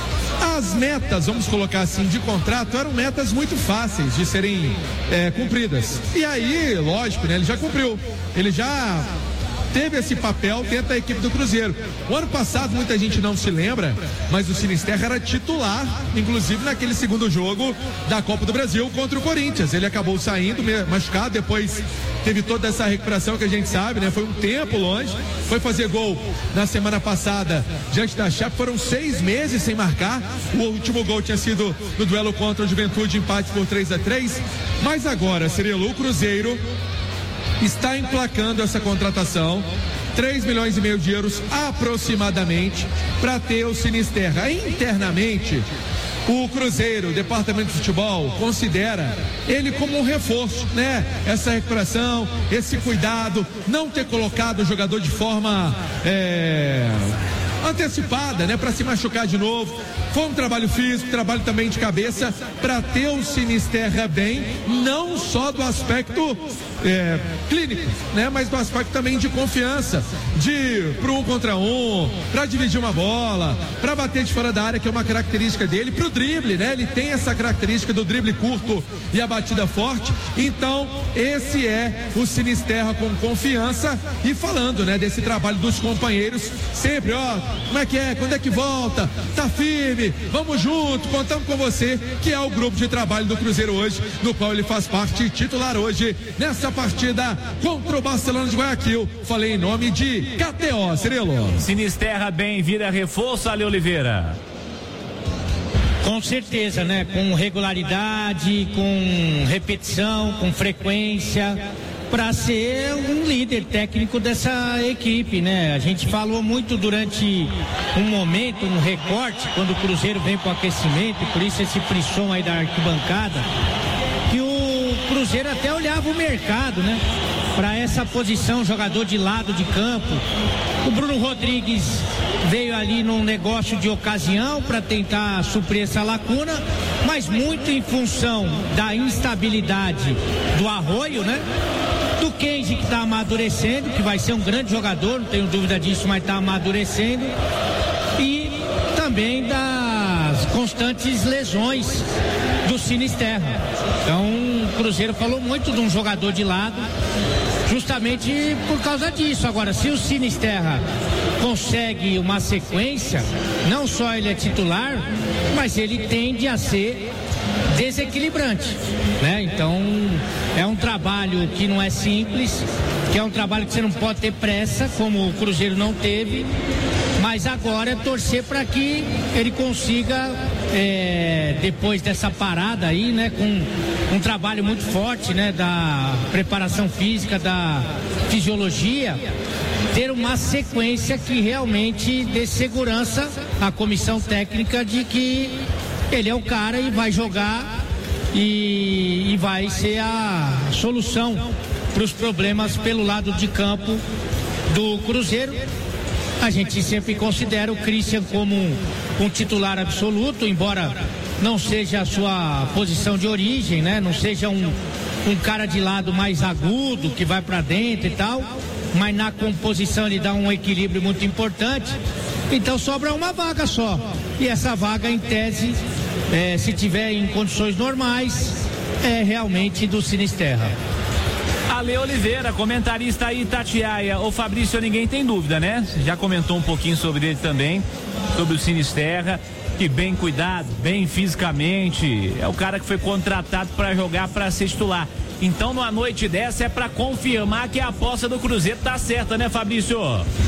As metas, vamos colocar assim, de contrato eram metas muito fáceis de serem é, cumpridas. E aí, lógico, né? Ele já cumpriu. Ele já teve esse papel dentro da equipe do Cruzeiro. O ano passado, muita gente não se lembra, mas o Sinisterra era titular, inclusive naquele segundo jogo da Copa do Brasil contra o Corinthians. Ele acabou saindo machucado, depois teve toda essa recuperação que a gente sabe, né? Foi um tempo longe, foi fazer gol na semana passada diante da Chape, foram seis meses sem marcar. O último gol tinha sido no duelo contra o Juventude, empate por três a três. Mas agora, Cirilo, o Cruzeiro está emplacando essa contratação, três milhões e meio de euros aproximadamente, para ter o Sinisterra. Internamente, o Cruzeiro, o departamento de futebol, considera ele como um reforço, né? Essa recuperação, esse cuidado, não ter colocado o jogador de forma é, antecipada, né? Para se machucar de novo. Foi um trabalho físico, trabalho também de cabeça, para ter o Sinisterra bem, não só do aspecto é, clínico, né? Mas do aspecto também de confiança, de pro um contra um, para dividir uma bola, para bater de fora da área, que é uma característica dele, pro drible, né? Ele tem essa característica do drible curto e a batida forte. Então, esse é o Sinisterra com confiança e falando, né? Desse trabalho dos companheiros, sempre, ó, como é que é? Quando é que volta? Tá firme? Vamos junto, contamos com você, que é o grupo de trabalho do Cruzeiro hoje, no qual ele faz parte, titular hoje, nessa partida contra o Barcelona de Guayaquil. Falei em nome de K T O, Cirilo. Sinisterra bem, vira reforço, Ale Oliveira. Com certeza, né? Com regularidade, com repetição, com frequência, para ser um líder técnico dessa equipe, né? A gente falou muito durante um momento, um recorte, quando o Cruzeiro vem para o aquecimento, e por isso esse frisson aí da arquibancada, que o Cruzeiro até olhava o mercado, né? Para essa posição, jogador de lado de campo. O Bruno Rodrigues veio ali num negócio de ocasião para tentar suprir essa lacuna, mas muito em função da instabilidade do Arroio, né? Do Kenji, que está amadurecendo, que vai ser um grande jogador, não tenho dúvida disso, mas está amadurecendo. E também das constantes lesões do Sinisterra. Então o Cruzeiro falou muito de um jogador de lado, justamente por causa disso. Agora, se o Sinisterra consegue uma sequência, não só ele é titular, mas ele tende a ser desequilibrante, né? Então é um trabalho que não é simples, que é um trabalho que você não pode ter pressa, como o Cruzeiro não teve, mas agora é torcer para que ele consiga, é, depois dessa parada aí, né, com um trabalho muito forte, né, da preparação física, da fisiologia, ter uma sequência que realmente dê segurança à comissão técnica de que ele é o cara e vai jogar e, e vai ser a solução para os problemas pelo lado de campo do Cruzeiro. A gente sempre considera o Christian como um, um titular absoluto, embora não seja a sua posição de origem, né? Não seja um, um cara de lado mais agudo, que vai para dentro e tal, mas na composição ele dá um equilíbrio muito importante. Então sobra uma vaga só. E essa vaga, em tese, é, se tiver em condições normais, é realmente do Sinisterra. Ale Oliveira, comentarista aí, Itatiaia. O Fabrício, ninguém tem dúvida, né? Você já comentou um pouquinho sobre ele também, sobre o Sinisterra, que bem cuidado, bem fisicamente, é o cara que foi contratado para jogar, para ser titular. Então, numa noite dessa, é para confirmar que a aposta do Cruzeiro tá certa, né, Fabrício?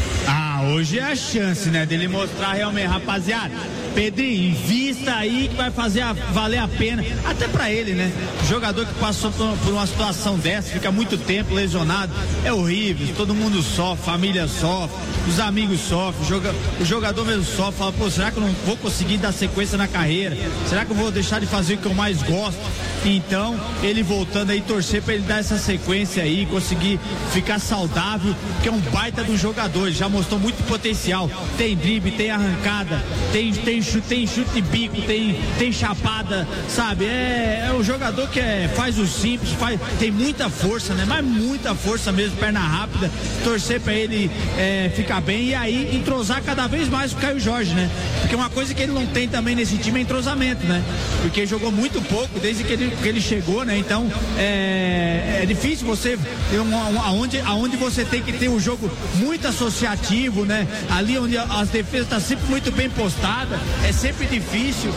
Ah, hoje é a chance, né, dele mostrar realmente, rapaziada. Pedrinho, invista aí que vai fazer a, valer a pena, até pra ele, né? Jogador que passou por, por uma situação dessa, fica muito tempo lesionado, é horrível, todo mundo sofre, família sofre, os amigos sofrem, joga, o jogador mesmo sofre, fala, pô, será que eu não vou conseguir dar sequência na carreira? Será que eu vou deixar de fazer o que eu mais gosto? Então, ele voltando aí, torcer pra ele dar essa sequência aí, conseguir ficar saudável, que é um baita do jogador, ele já mostrou muito potencial, tem drible, tem arrancada, tem, tem chute, tem chute de bico, tem, tem chapada, sabe? É, é um jogador que é, faz o simples, faz, tem muita força, né? Mas muita força mesmo, perna rápida, torcer pra ele é, ficar bem e aí entrosar cada vez mais com o Caio Jorge, né? Porque uma coisa que ele não tem também nesse time é entrosamento, né? Porque jogou muito pouco desde que ele, que ele chegou, né? Então é, é difícil você um, um, aonde, aonde você tem que ter um jogo muito associativo, né? Ali onde as defesas estão tá sempre muito bem postadas, é sempre difícil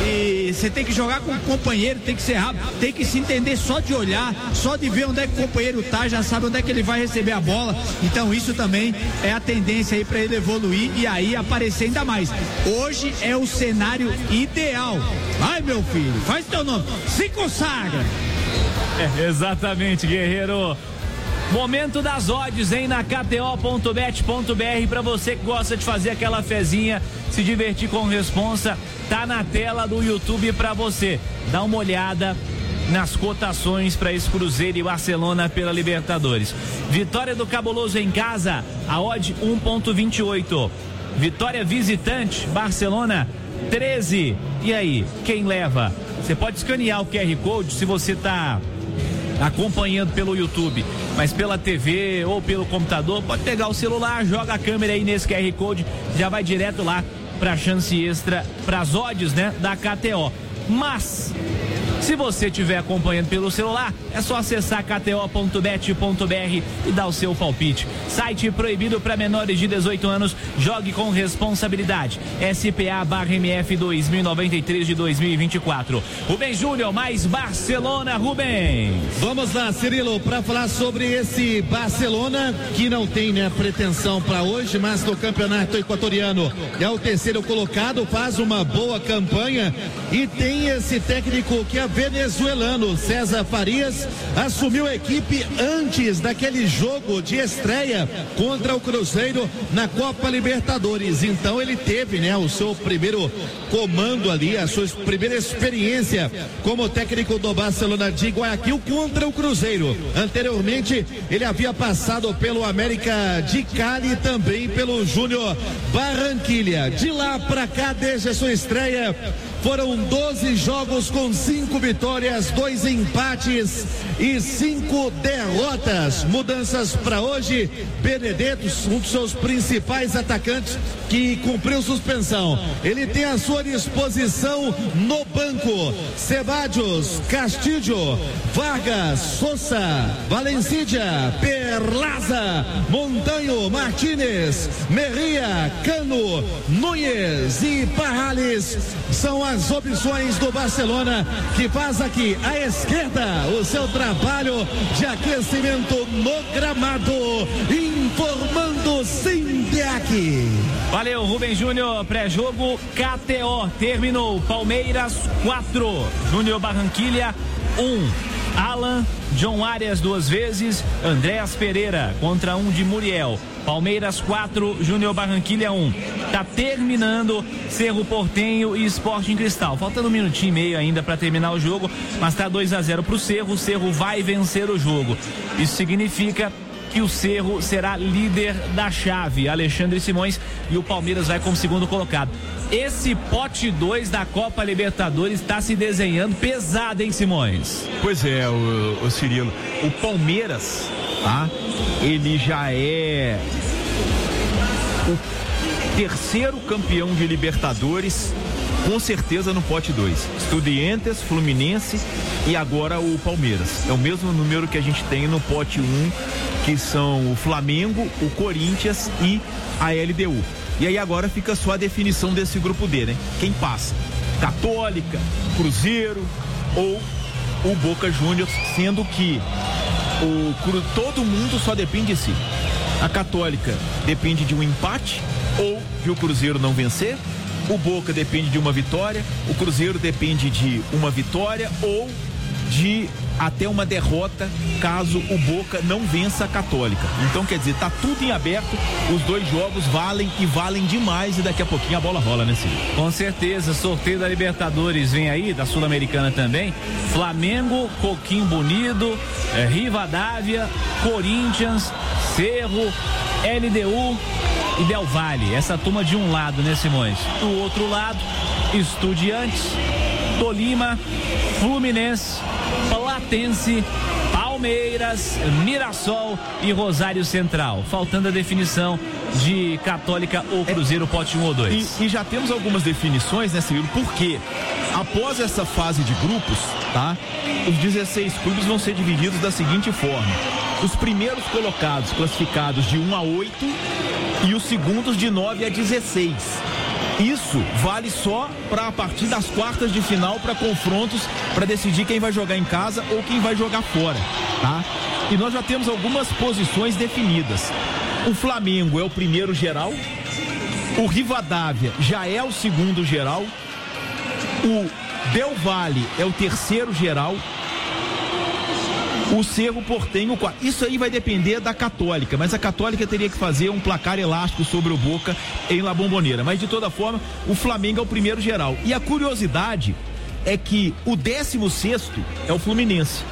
e você tem que jogar com o companheiro, tem que ser rápido, tem que se entender só de olhar, só de ver onde é que o companheiro tá, já sabe onde é que ele vai receber a bola. Então isso também é a tendência aí para ele evoluir e aí aparecer ainda mais. Hoje é o cenário ideal. Vai, meu filho, faz teu nome, se consagra. É, exatamente, guerreiro. Momento das odds, hein, na K T O ponto bet ponto B R, pra você que gosta de fazer aquela fezinha, se divertir com responsa, tá na tela do YouTube pra você. Dá uma olhada nas cotações para esse Cruzeiro e Barcelona pela Libertadores. Vitória do Cabuloso em casa, a odd um ponto vinte e oito. Vitória visitante, Barcelona treze. E aí, quem leva? Você pode escanear o Q R Code se você tá acompanhando pelo YouTube, mas pela T V ou pelo computador, pode pegar o celular, joga a câmera aí nesse Q R Code, já vai direto lá pra chance extra, pras odds, né, da K T O. Mas se você estiver acompanhando pelo celular, é só acessar K T O ponto bet ponto B R e dar o seu palpite. Site proibido para menores de dezoito anos, jogue com responsabilidade. S P A barra M F dois mil e noventa e três de dois mil e vinte e quatro. Rubem Júnior, mais Barcelona, Rubem. Vamos lá, Cirilo, para falar sobre esse Barcelona, que não tem, né, pretensão para hoje, mas no campeonato equatoriano é o terceiro colocado, faz uma boa campanha e tem esse técnico que é venezuelano, César Farias, assumiu a equipe antes daquele jogo de estreia contra o Cruzeiro na Copa Libertadores. Então ele teve, né, o seu primeiro comando ali, a sua primeira experiência como técnico do Barcelona de Guayaquil contra o Cruzeiro. Anteriormente ele havia passado pelo América de Cali e também pelo Júnior Barranquilla. De lá para cá, desde a sua estreia, foram doze jogos com cinco vitórias, dois empates e cinco derrotas. Mudanças para hoje: Benedetto, um dos seus principais atacantes, que cumpriu suspensão. Ele tem à sua disposição no banco Ceballos, Castillo, Vargas, Sosa, Valencidia, Perlaza, Montanho, Martínez, Merria, Cano, Núñez e Parrales. São as opções do Barcelona, que faz aqui à esquerda o seu trabalho de aquecimento no gramado, informando Sindeac. Valeu, Rubem Júnior. Pré-jogo K T O terminou. Palmeiras quatro, Júnior Barranquilla um. Alan, John Arias duas vezes, Andréas Pereira contra um de Muriel. Palmeiras quatro, Júnior Barranquilla um. Tá terminando Cerro Porteño e Sporting Cristal. Faltando um minutinho e meio ainda para terminar o jogo, mas tá dois a zero pro Cerro. O Cerro vai vencer o jogo. Isso significa que o Cerro será líder da chave, Alexandre Simões, e o Palmeiras vai como segundo colocado. Esse pote dois da Copa Libertadores está se desenhando pesado, hein, Simões? Pois é, o, o Cirilo. O Palmeiras, tá? Ele já é o terceiro campeão de Libertadores, com certeza no pote dois. Estudiantes, Fluminense e agora o Palmeiras. É o mesmo número que a gente tem no pote um, que são o Flamengo, o Corinthians e a L D U. E aí agora fica só a definição desse grupo D, né? Quem passa? Católica, Cruzeiro ou o Boca Juniors, sendo que o todo mundo só depende de si. A Católica depende de um empate ou de o Cruzeiro não vencer. O Boca depende de uma vitória, o Cruzeiro depende de uma vitória ou de até uma derrota caso o Boca não vença a Católica. Então, quer dizer, tá tudo em aberto, os dois jogos valem e valem demais e daqui a pouquinho a bola rola, né, Ciro? Com certeza, sorteio da Libertadores vem aí, da Sul-Americana também. Flamengo, Coquinho Bonito, eh, Rivadavia, Corinthians, Cerro, L D U e Del Valle. Essa turma de um lado, né, Simões? Do outro lado, Estudiantes, Tolima, Fluminense, Platense, Palmeiras, Mirassol e Rosário Central. Faltando a definição de Católica ou Cruzeiro, pote um ou dois. E, e já temos algumas definições, né, Cirilo? Porque após essa fase de grupos, tá? Os dezesseis clubes vão ser divididos da seguinte forma: os primeiros colocados classificados de um a oito e os segundos de nove a dezesseis. Isso vale só para a partir das quartas de final, para confrontos, para decidir quem vai jogar em casa ou quem vai jogar fora, tá? E nós já temos algumas posições definidas. O Flamengo é o primeiro geral, o Rivadavia já é o segundo geral, o Del Valle é o terceiro geral, o Cerro Porteño, isso aí vai depender da Católica, mas a Católica teria que fazer um placar elástico sobre o Boca em La Bombonera, mas de toda forma o Flamengo é o primeiro geral. E a curiosidade é que o décimo sexto é o Fluminense.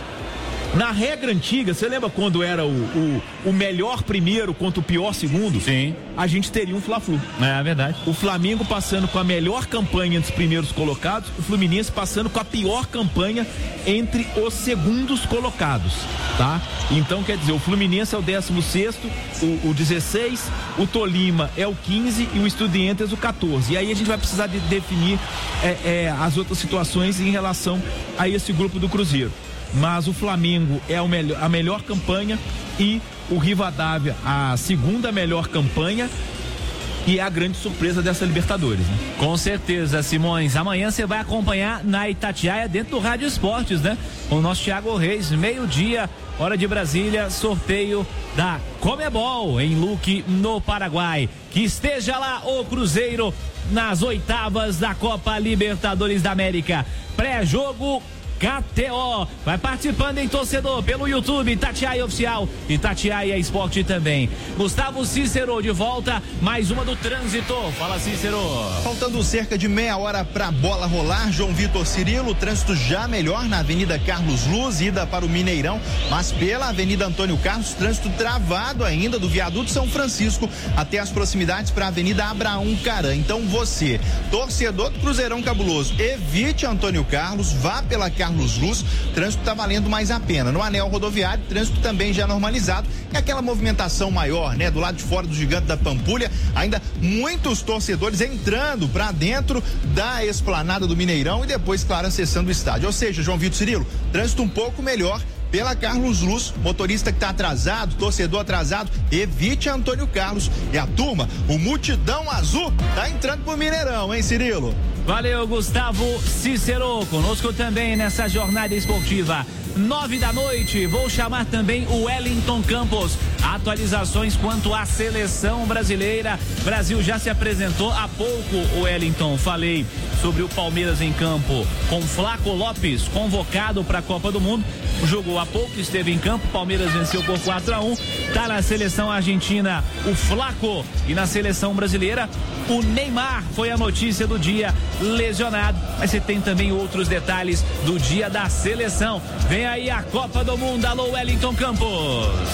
Na regra antiga, você lembra quando era o, o, o melhor primeiro contra o pior segundo? Sim. A gente teria um Fla-Flu. É verdade. O Flamengo passando com a melhor campanha entre os primeiros colocados, o Fluminense passando com a pior campanha entre os segundos colocados, tá? Então, quer dizer, o Fluminense é o décimo sexto, o, o dezesseis, o Tolima é o quinze e o Estudiantes o quatorze. E aí a gente vai precisar de definir é, é, as outras situações em relação a esse grupo do Cruzeiro. Mas o Flamengo é o melhor, a melhor campanha e o Rivadavia a segunda melhor campanha e é a grande surpresa dessa Libertadores, né? Com certeza, Simões. Amanhã você vai acompanhar na Itatiaia dentro do Rádio Esportes, né? Com o nosso Thiago Reis, meio-dia, hora de Brasília, sorteio da Comebol em Luque, no Paraguai. Que esteja lá o Cruzeiro nas oitavas da Copa Libertadores da América. Pré-jogo K T O. Vai participando, hein, torcedor, pelo YouTube, Itatiaia Oficial e Itatiaia Esporte também. Gustavo Cícero de volta, mais uma do trânsito. Fala, Cícero. Faltando cerca de meia hora pra bola rolar, João Vitor Cirilo, o trânsito já melhor na Avenida Carlos Luz, ida para o Mineirão, mas pela Avenida Antônio Carlos, trânsito travado ainda do viaduto São Francisco até as proximidades para a Avenida Abraão Caran. Então você, torcedor do Cruzeirão Cabuloso, evite Antônio Carlos, vá pela Carlos Luz, trânsito tá valendo mais a pena. No anel rodoviário, trânsito também já normalizado, e aquela movimentação maior, né? Do lado de fora do Gigante da Pampulha, ainda muitos torcedores entrando para dentro da esplanada do Mineirão e depois, claro, acessando o estádio. Ou seja, João Vitor Cirilo, trânsito um pouco melhor pela Carlos Luz. Motorista que tá atrasado, torcedor atrasado, evite Antônio Carlos. E a turma, o Multidão Azul tá entrando pro Mineirão, hein, Cirilo? Valeu, Gustavo Cícero, conosco também nessa jornada esportiva. Nove da noite, vou chamar também o Wellington Campos. Atualizações quanto à seleção brasileira. Brasil já se apresentou há pouco, o Wellington. Falei sobre o Palmeiras em campo com Flaco Lopes, convocado para a Copa do Mundo. Jogou há pouco, esteve em campo, Palmeiras venceu por quatro a um. Tá na seleção argentina o Flaco e na seleção brasileira o Neymar foi a notícia do dia, lesionado. Mas você tem também outros detalhes do dia da seleção. Vem aí a Copa do Mundo. Alô, Wellington Campos.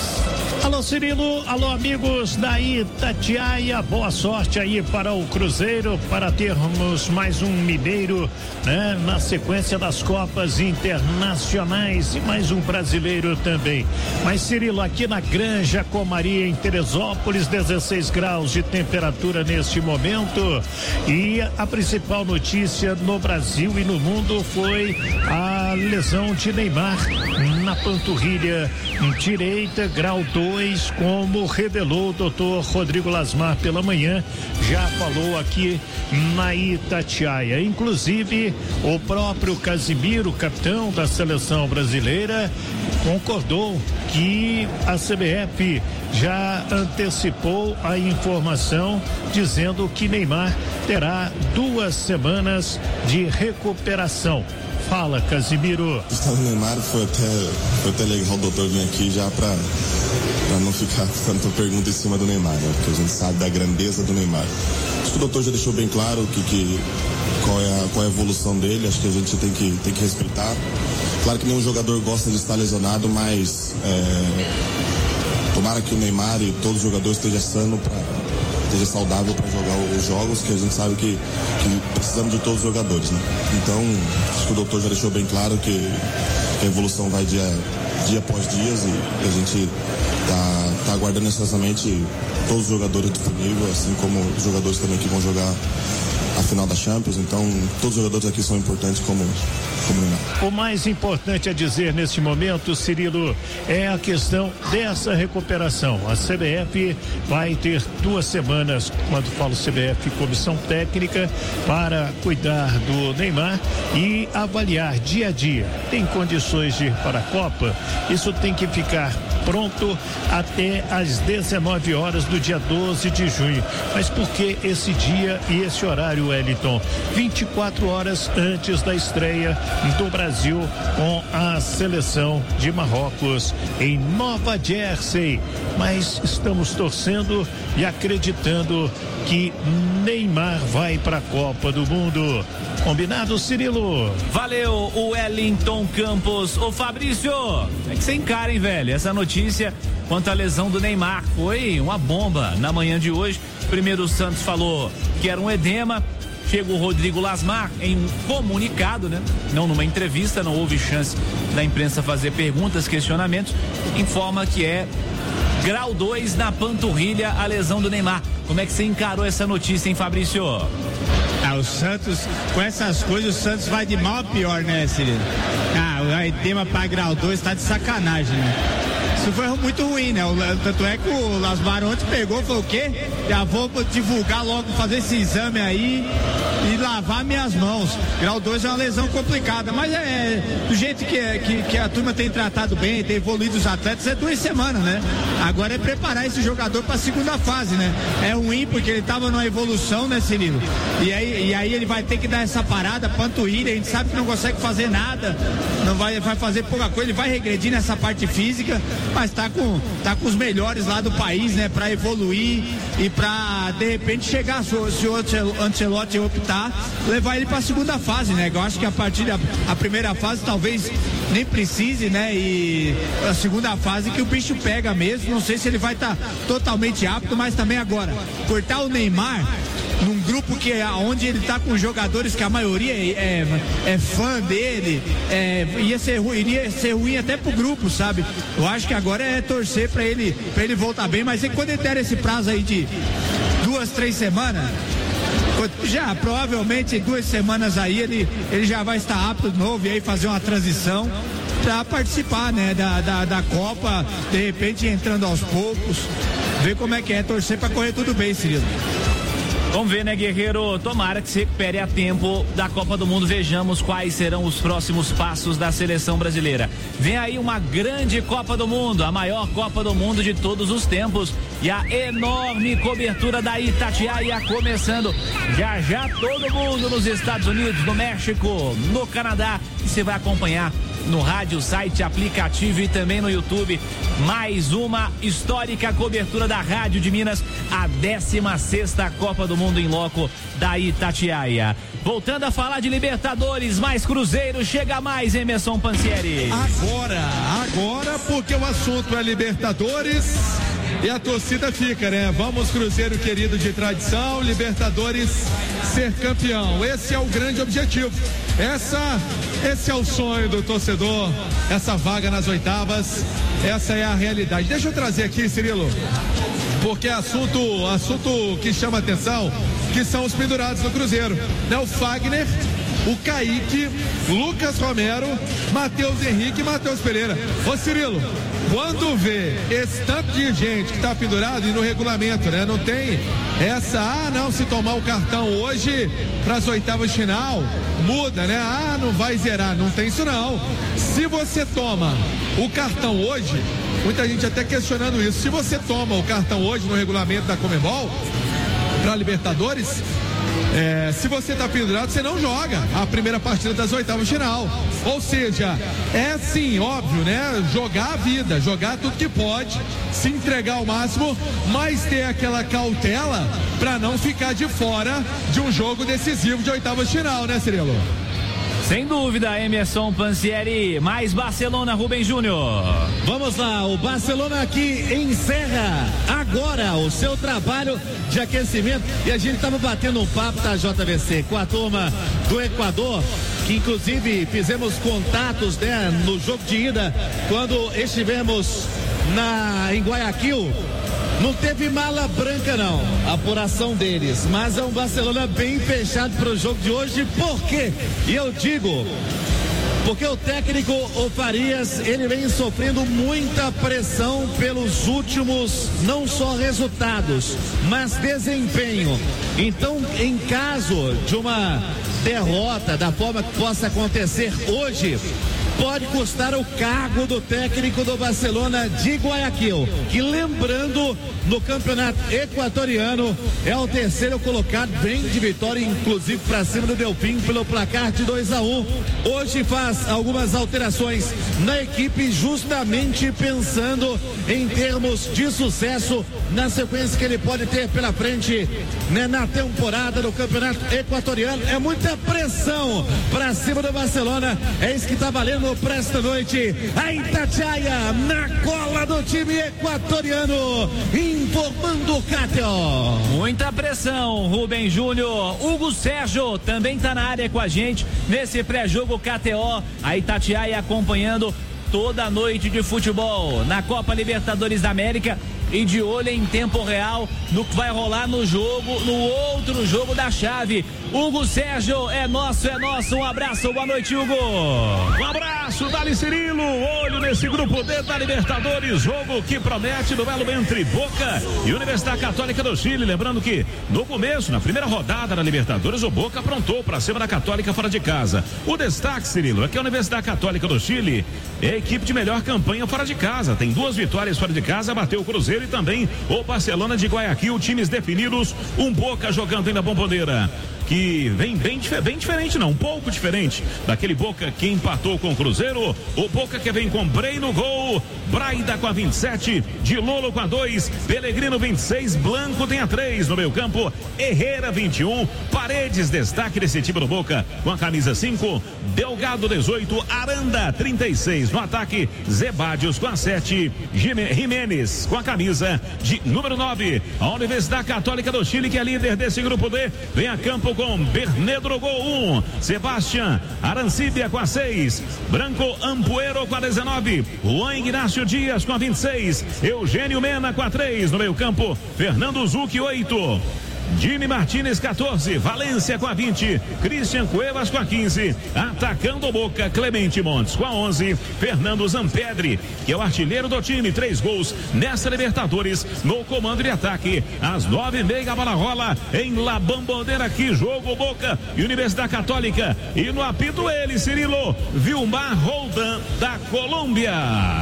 Alô Cirilo, alô amigos da Itatiaia, boa sorte aí para o Cruzeiro, para termos mais um mineiro, né? Na sequência das Copas Internacionais e mais um brasileiro também. Mas Cirilo, aqui na Granja Comaria em Teresópolis, dezesseis graus de temperatura neste momento, e a principal notícia no Brasil e no mundo foi a lesão de Neymar na panturrilha direita, grau dois, como revelou o doutor Rodrigo Lasmar pela manhã, já falou aqui na Itatiaia. Inclusive, o próprio Casimiro, capitão da seleção brasileira, concordou que a C B F já antecipou a informação, dizendo que Neymar terá duas semanas de recuperação. Fala, Casimiro. O Neymar foi até, foi até legal o doutor vir aqui já para para não ficar tanta pergunta em cima do Neymar, né? Porque a gente sabe da grandeza do Neymar. Acho que o doutor já deixou bem claro que, que, qual, é a, qual é a evolução dele, acho que a gente tem que, tem que respeitar. Claro que nenhum jogador gosta de estar lesionado, mas é, tomara que o Neymar e todos os jogadores estejam sano para esteja saudável para jogar os jogos, que a gente sabe que, que precisamos de todos os jogadores, né? Então, acho que o doutor já deixou bem claro que, que a evolução vai dia, dia após dias e a gente tá, tá aguardando ansiosamente todos os jogadores disponíveis, assim como os jogadores também que vão jogar a final da Champions. Então, todos os jogadores aqui são importantes como, como Neymar. O mais importante a dizer neste momento, Cirilo, é a questão dessa recuperação. A C B F vai ter duas semanas, quando falo C B F, comissão técnica, para cuidar do Neymar e avaliar dia a dia. Tem condições de ir para a Copa? Isso tem que ficar pronto até às dezenove horas do dia doze de junho. Mas por que esse dia e esse horário, Wellington? vinte e quatro horas antes da estreia do Brasil com a seleção de Marrocos em Nova Jersey. Mas estamos torcendo e acreditando que Neymar vai para a Copa do Mundo. Combinado, Cirilo? Valeu, o Wellington Campos. Ô Fabrício, é que você encara, hein, velho? Essa notícia quanto à lesão do Neymar foi uma bomba na manhã de hoje. Primeiro o Santos falou que era um edema. Chega o Rodrigo Lasmar em um comunicado, né? Não numa entrevista, não houve chance da imprensa fazer perguntas, questionamentos. Informa que é grau dois na panturrilha a lesão do Neymar. Como é que você encarou essa notícia, hein, Fabrício? Ah, o Santos, com essas coisas, o Santos vai de mal a pior, né, Cirilo? Ah, o edema para grau dois tá de sacanagem, né? Isso foi muito ruim, né? O, tanto é que o Lasmar ontem pegou e falou o quê? Já vou divulgar logo, fazer esse exame aí e lavar minhas mãos. Grau dois é uma lesão complicada, mas é do jeito que, que, que a turma tem tratado bem, tem evoluído os atletas, é duas semanas, né? Agora é preparar esse jogador para a segunda fase, né? É ruim porque ele tava numa evolução, né, Cirilo? E aí, e aí ele vai ter que dar essa parada, panturrilha, a gente sabe que não consegue fazer nada, não vai, vai fazer pouca coisa, ele vai regredir nessa parte física, mas tá com, tá com os melhores lá do país, né, para evoluir e para de repente chegar, se o Ancelotti optar, levar ele para a segunda fase, né? Eu acho que a partir da a primeira fase talvez nem precise, né? E a segunda fase que o bicho pega mesmo, não sei se ele vai estar tá totalmente apto, mas também agora, cortar o Neymar num grupo que é onde ele tá com jogadores que a maioria é, é, é fã dele, é, ia ser ruim, iria ser ruim até pro grupo, sabe? Eu acho que agora é torcer para ele, para ele voltar bem, mas quando ele der esse prazo aí de duas, três semanas, já provavelmente duas semanas aí ele, ele já vai estar apto de novo e aí fazer uma transição para participar, né, da, da, da Copa, de repente entrando aos poucos, ver como é que é, torcer para correr tudo bem, Cirilo. Vamos ver, né, Guerreiro? Tomara que se recupere a tempo da Copa do Mundo. Vejamos quais serão os próximos passos da seleção brasileira. Vem aí uma grande Copa do Mundo, a maior Copa do Mundo de todos os tempos. E a enorme cobertura da Itatiaia começando. Já já todo mundo nos Estados Unidos, no México, no Canadá. E você vai acompanhar no rádio, site, aplicativo e também no YouTube. Mais uma histórica cobertura da Rádio de Minas, a décima sexta Copa do Mundo. mundo em loco da Itatiaia. Voltando a falar de Libertadores, mais Cruzeiro, chega mais, Emerson Pansieri. Agora, agora, porque o assunto é Libertadores e a torcida fica, né? Vamos, Cruzeiro querido de tradição, Libertadores ser campeão. Esse é o grande objetivo. Essa, esse é o sonho do torcedor, essa vaga nas oitavas, essa é a realidade. Deixa eu trazer aqui, Cirilo, porque é assunto, assunto que chama atenção, que são os pendurados do Cruzeiro, né? O Fagner, o Kaique, Lucas Romero, Matheus Henrique e Matheus Pereira. Ô Cirilo, quando vê esse tanto de gente que tá pendurado e no regulamento, né? Não tem essa, ah não, se tomar o cartão hoje para as oitavas de final, muda, né? Ah, não vai zerar, não tem isso não. Se você toma o cartão hoje, muita gente até questionando isso, se você toma o cartão hoje no regulamento da Conmebol para Libertadores, É, se você está pendurado, você não joga a primeira partida das oitavas de final. Ou seja, é sim, óbvio, né? Jogar a vida, jogar tudo que pode, se entregar ao máximo, mas ter aquela cautela para não ficar de fora de um jogo decisivo de oitavas de final, né, Cirilo? Sem dúvida, Emerson Pansieri. Mais Barcelona, Rubens Júnior. Vamos lá, o Barcelona aqui encerra agora o seu trabalho de aquecimento. E a gente estava batendo um papo da J V C com a turma do Equador, que inclusive fizemos contatos, né, no jogo de ida, quando estivemos na, em Guayaquil. Não teve mala branca não, a apuração deles, mas é um Barcelona bem fechado para o jogo de hoje. Por quê? E eu digo, porque o técnico o Farias, ele vem sofrendo muita pressão pelos últimos, não só resultados, mas desempenho. Então, em caso de uma derrota da forma que possa acontecer hoje, pode custar o cargo do técnico do Barcelona de Guayaquil, que, lembrando, no campeonato equatoriano é o terceiro colocado, vem de vitória inclusive para cima do Delfim pelo placar de dois a um. Hoje faz algumas alterações na equipe, justamente pensando em termos de sucesso na sequência que ele pode ter pela frente, né, na temporada do campeonato equatoriano. É muita pressão para cima do Barcelona, é isso que está valendo para esta noite. A Itatiaia na cola do time equatoriano, informando o Cátel. Muita pressão, Rubem Júnior. Hugo Sérgio também está na área com a gente nesse pré-jogo K T O. A Itatiaia acompanhando toda a noite de futebol na Copa Libertadores da América e de olho em tempo real no que vai rolar no jogo, no outro jogo da chave. Hugo Sérgio, é nosso, é nosso. Um abraço, boa noite, Hugo. Um abraço, Dali Cirilo. Olho nesse grupo D da Libertadores, jogo que promete duelo entre Boca e Universidade Católica do Chile. Lembrando que no começo, na primeira rodada da Libertadores, o Boca aprontou para cima da Católica fora de casa. O destaque, Cirilo, é que a Universidade Católica do Chile é a equipe de melhor campanha fora de casa. Tem duas vitórias fora de casa, bateu o Cruzeiro e também o Barcelona de Guayaquil. Times definidos, um Boca jogando ainda Bomboneira, que vem bem, bem diferente, não, um pouco diferente daquele Boca que empatou com o Cruzeiro. O Boca que vem com Brei no gol, Braida com a vinte e sete, de Lolo com a dois, Pellegrino vinte e seis, Blanco tem a três no meio campo, Herrera vinte e um, Paredes, destaque desse time do Boca com a camisa cinco, Delgado dezoito, Aranda trinta e seis no ataque, Zebadios com a sete, Jimenez com a camisa de número nove. A Universidade Católica do Chile, que é líder desse grupo D, vem a campo com Bernedo no gol um, Sebastião Arancibia com a seis, Branco Ampuero com a dezenove, Juan Ignacio Dias com a vinte e seis, Eugênio Mena com a três no meio campo, Fernando Zucchi oito, Jimmy Martinez quatorze, Valência com a vinte, Christian Cuevas com a quinze, atacando o Boca, Clemente Montes com a onze, Fernando Zampedri, que é o artilheiro do time, três gols nessa Libertadores, no comando de ataque. Às nove e meia a bola rola em La Bombonera, que jogo Boca e Universidade Católica, e no apito ele, Cirilo, Vilmar Roldan da Colômbia.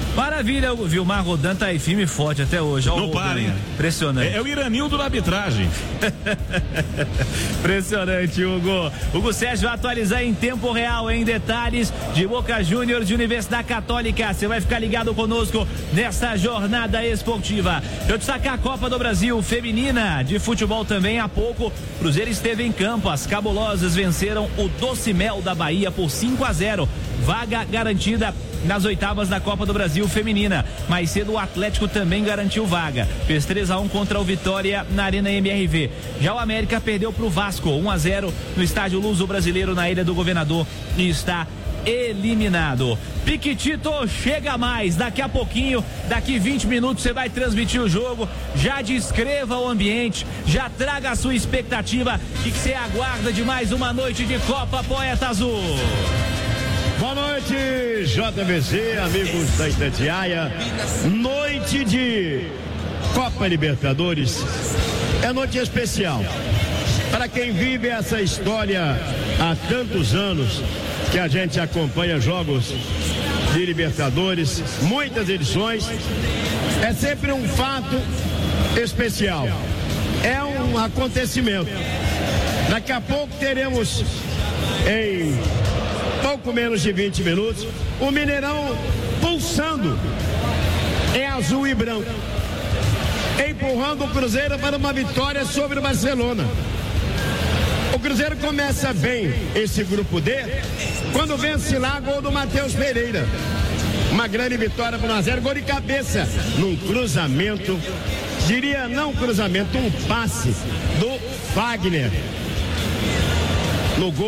Maravilha, o Vilmar Rodan tá aí firme e forte até hoje. Ó, não para, hein? Impressionante. É, é o Iranildo da arbitragem. Impressionante, Hugo. Hugo Sérgio vai atualizar em tempo real, em detalhes de Boca Juniors de Universidade Católica. Você vai ficar ligado conosco nesta jornada esportiva. Eu destacar a Copa do Brasil Feminina de futebol também. Há pouco, Cruzeiro esteve em campo. As cabulosas venceram o Doce Mel da Bahia por cinco a zero. Vaga garantida nas oitavas da Copa do Brasil Feminina. Mais cedo o Atlético também garantiu vaga. Fez três a um contra o Vitória na Arena M R V. Já o América perdeu para o Vasco um a zero no estádio Luso Brasileiro na Ilha do Governador e está eliminado. Piquitito chega mais daqui a pouquinho, daqui vinte minutos você vai transmitir o jogo. Já descreva o ambiente, já traga a sua expectativa e que você aguarda de mais uma noite de Copa Poeta Azul. Boa noite, J V C, amigos da Itatiaia. Noite de Copa Libertadores é noite especial para quem vive essa história há tantos anos que a gente acompanha jogos de Libertadores, muitas edições. É sempre um fato especial, é um acontecimento. Daqui a pouco teremos em pouco menos de vinte minutos o Mineirão pulsando em azul e branco, empurrando o Cruzeiro para uma vitória sobre o Barcelona. O Cruzeiro começa bem esse grupo D quando vence lá gol do Matheus Pereira. Uma grande vitória para um a zero, gol de cabeça num cruzamento, diria não cruzamento, um passe do Fagner no gol.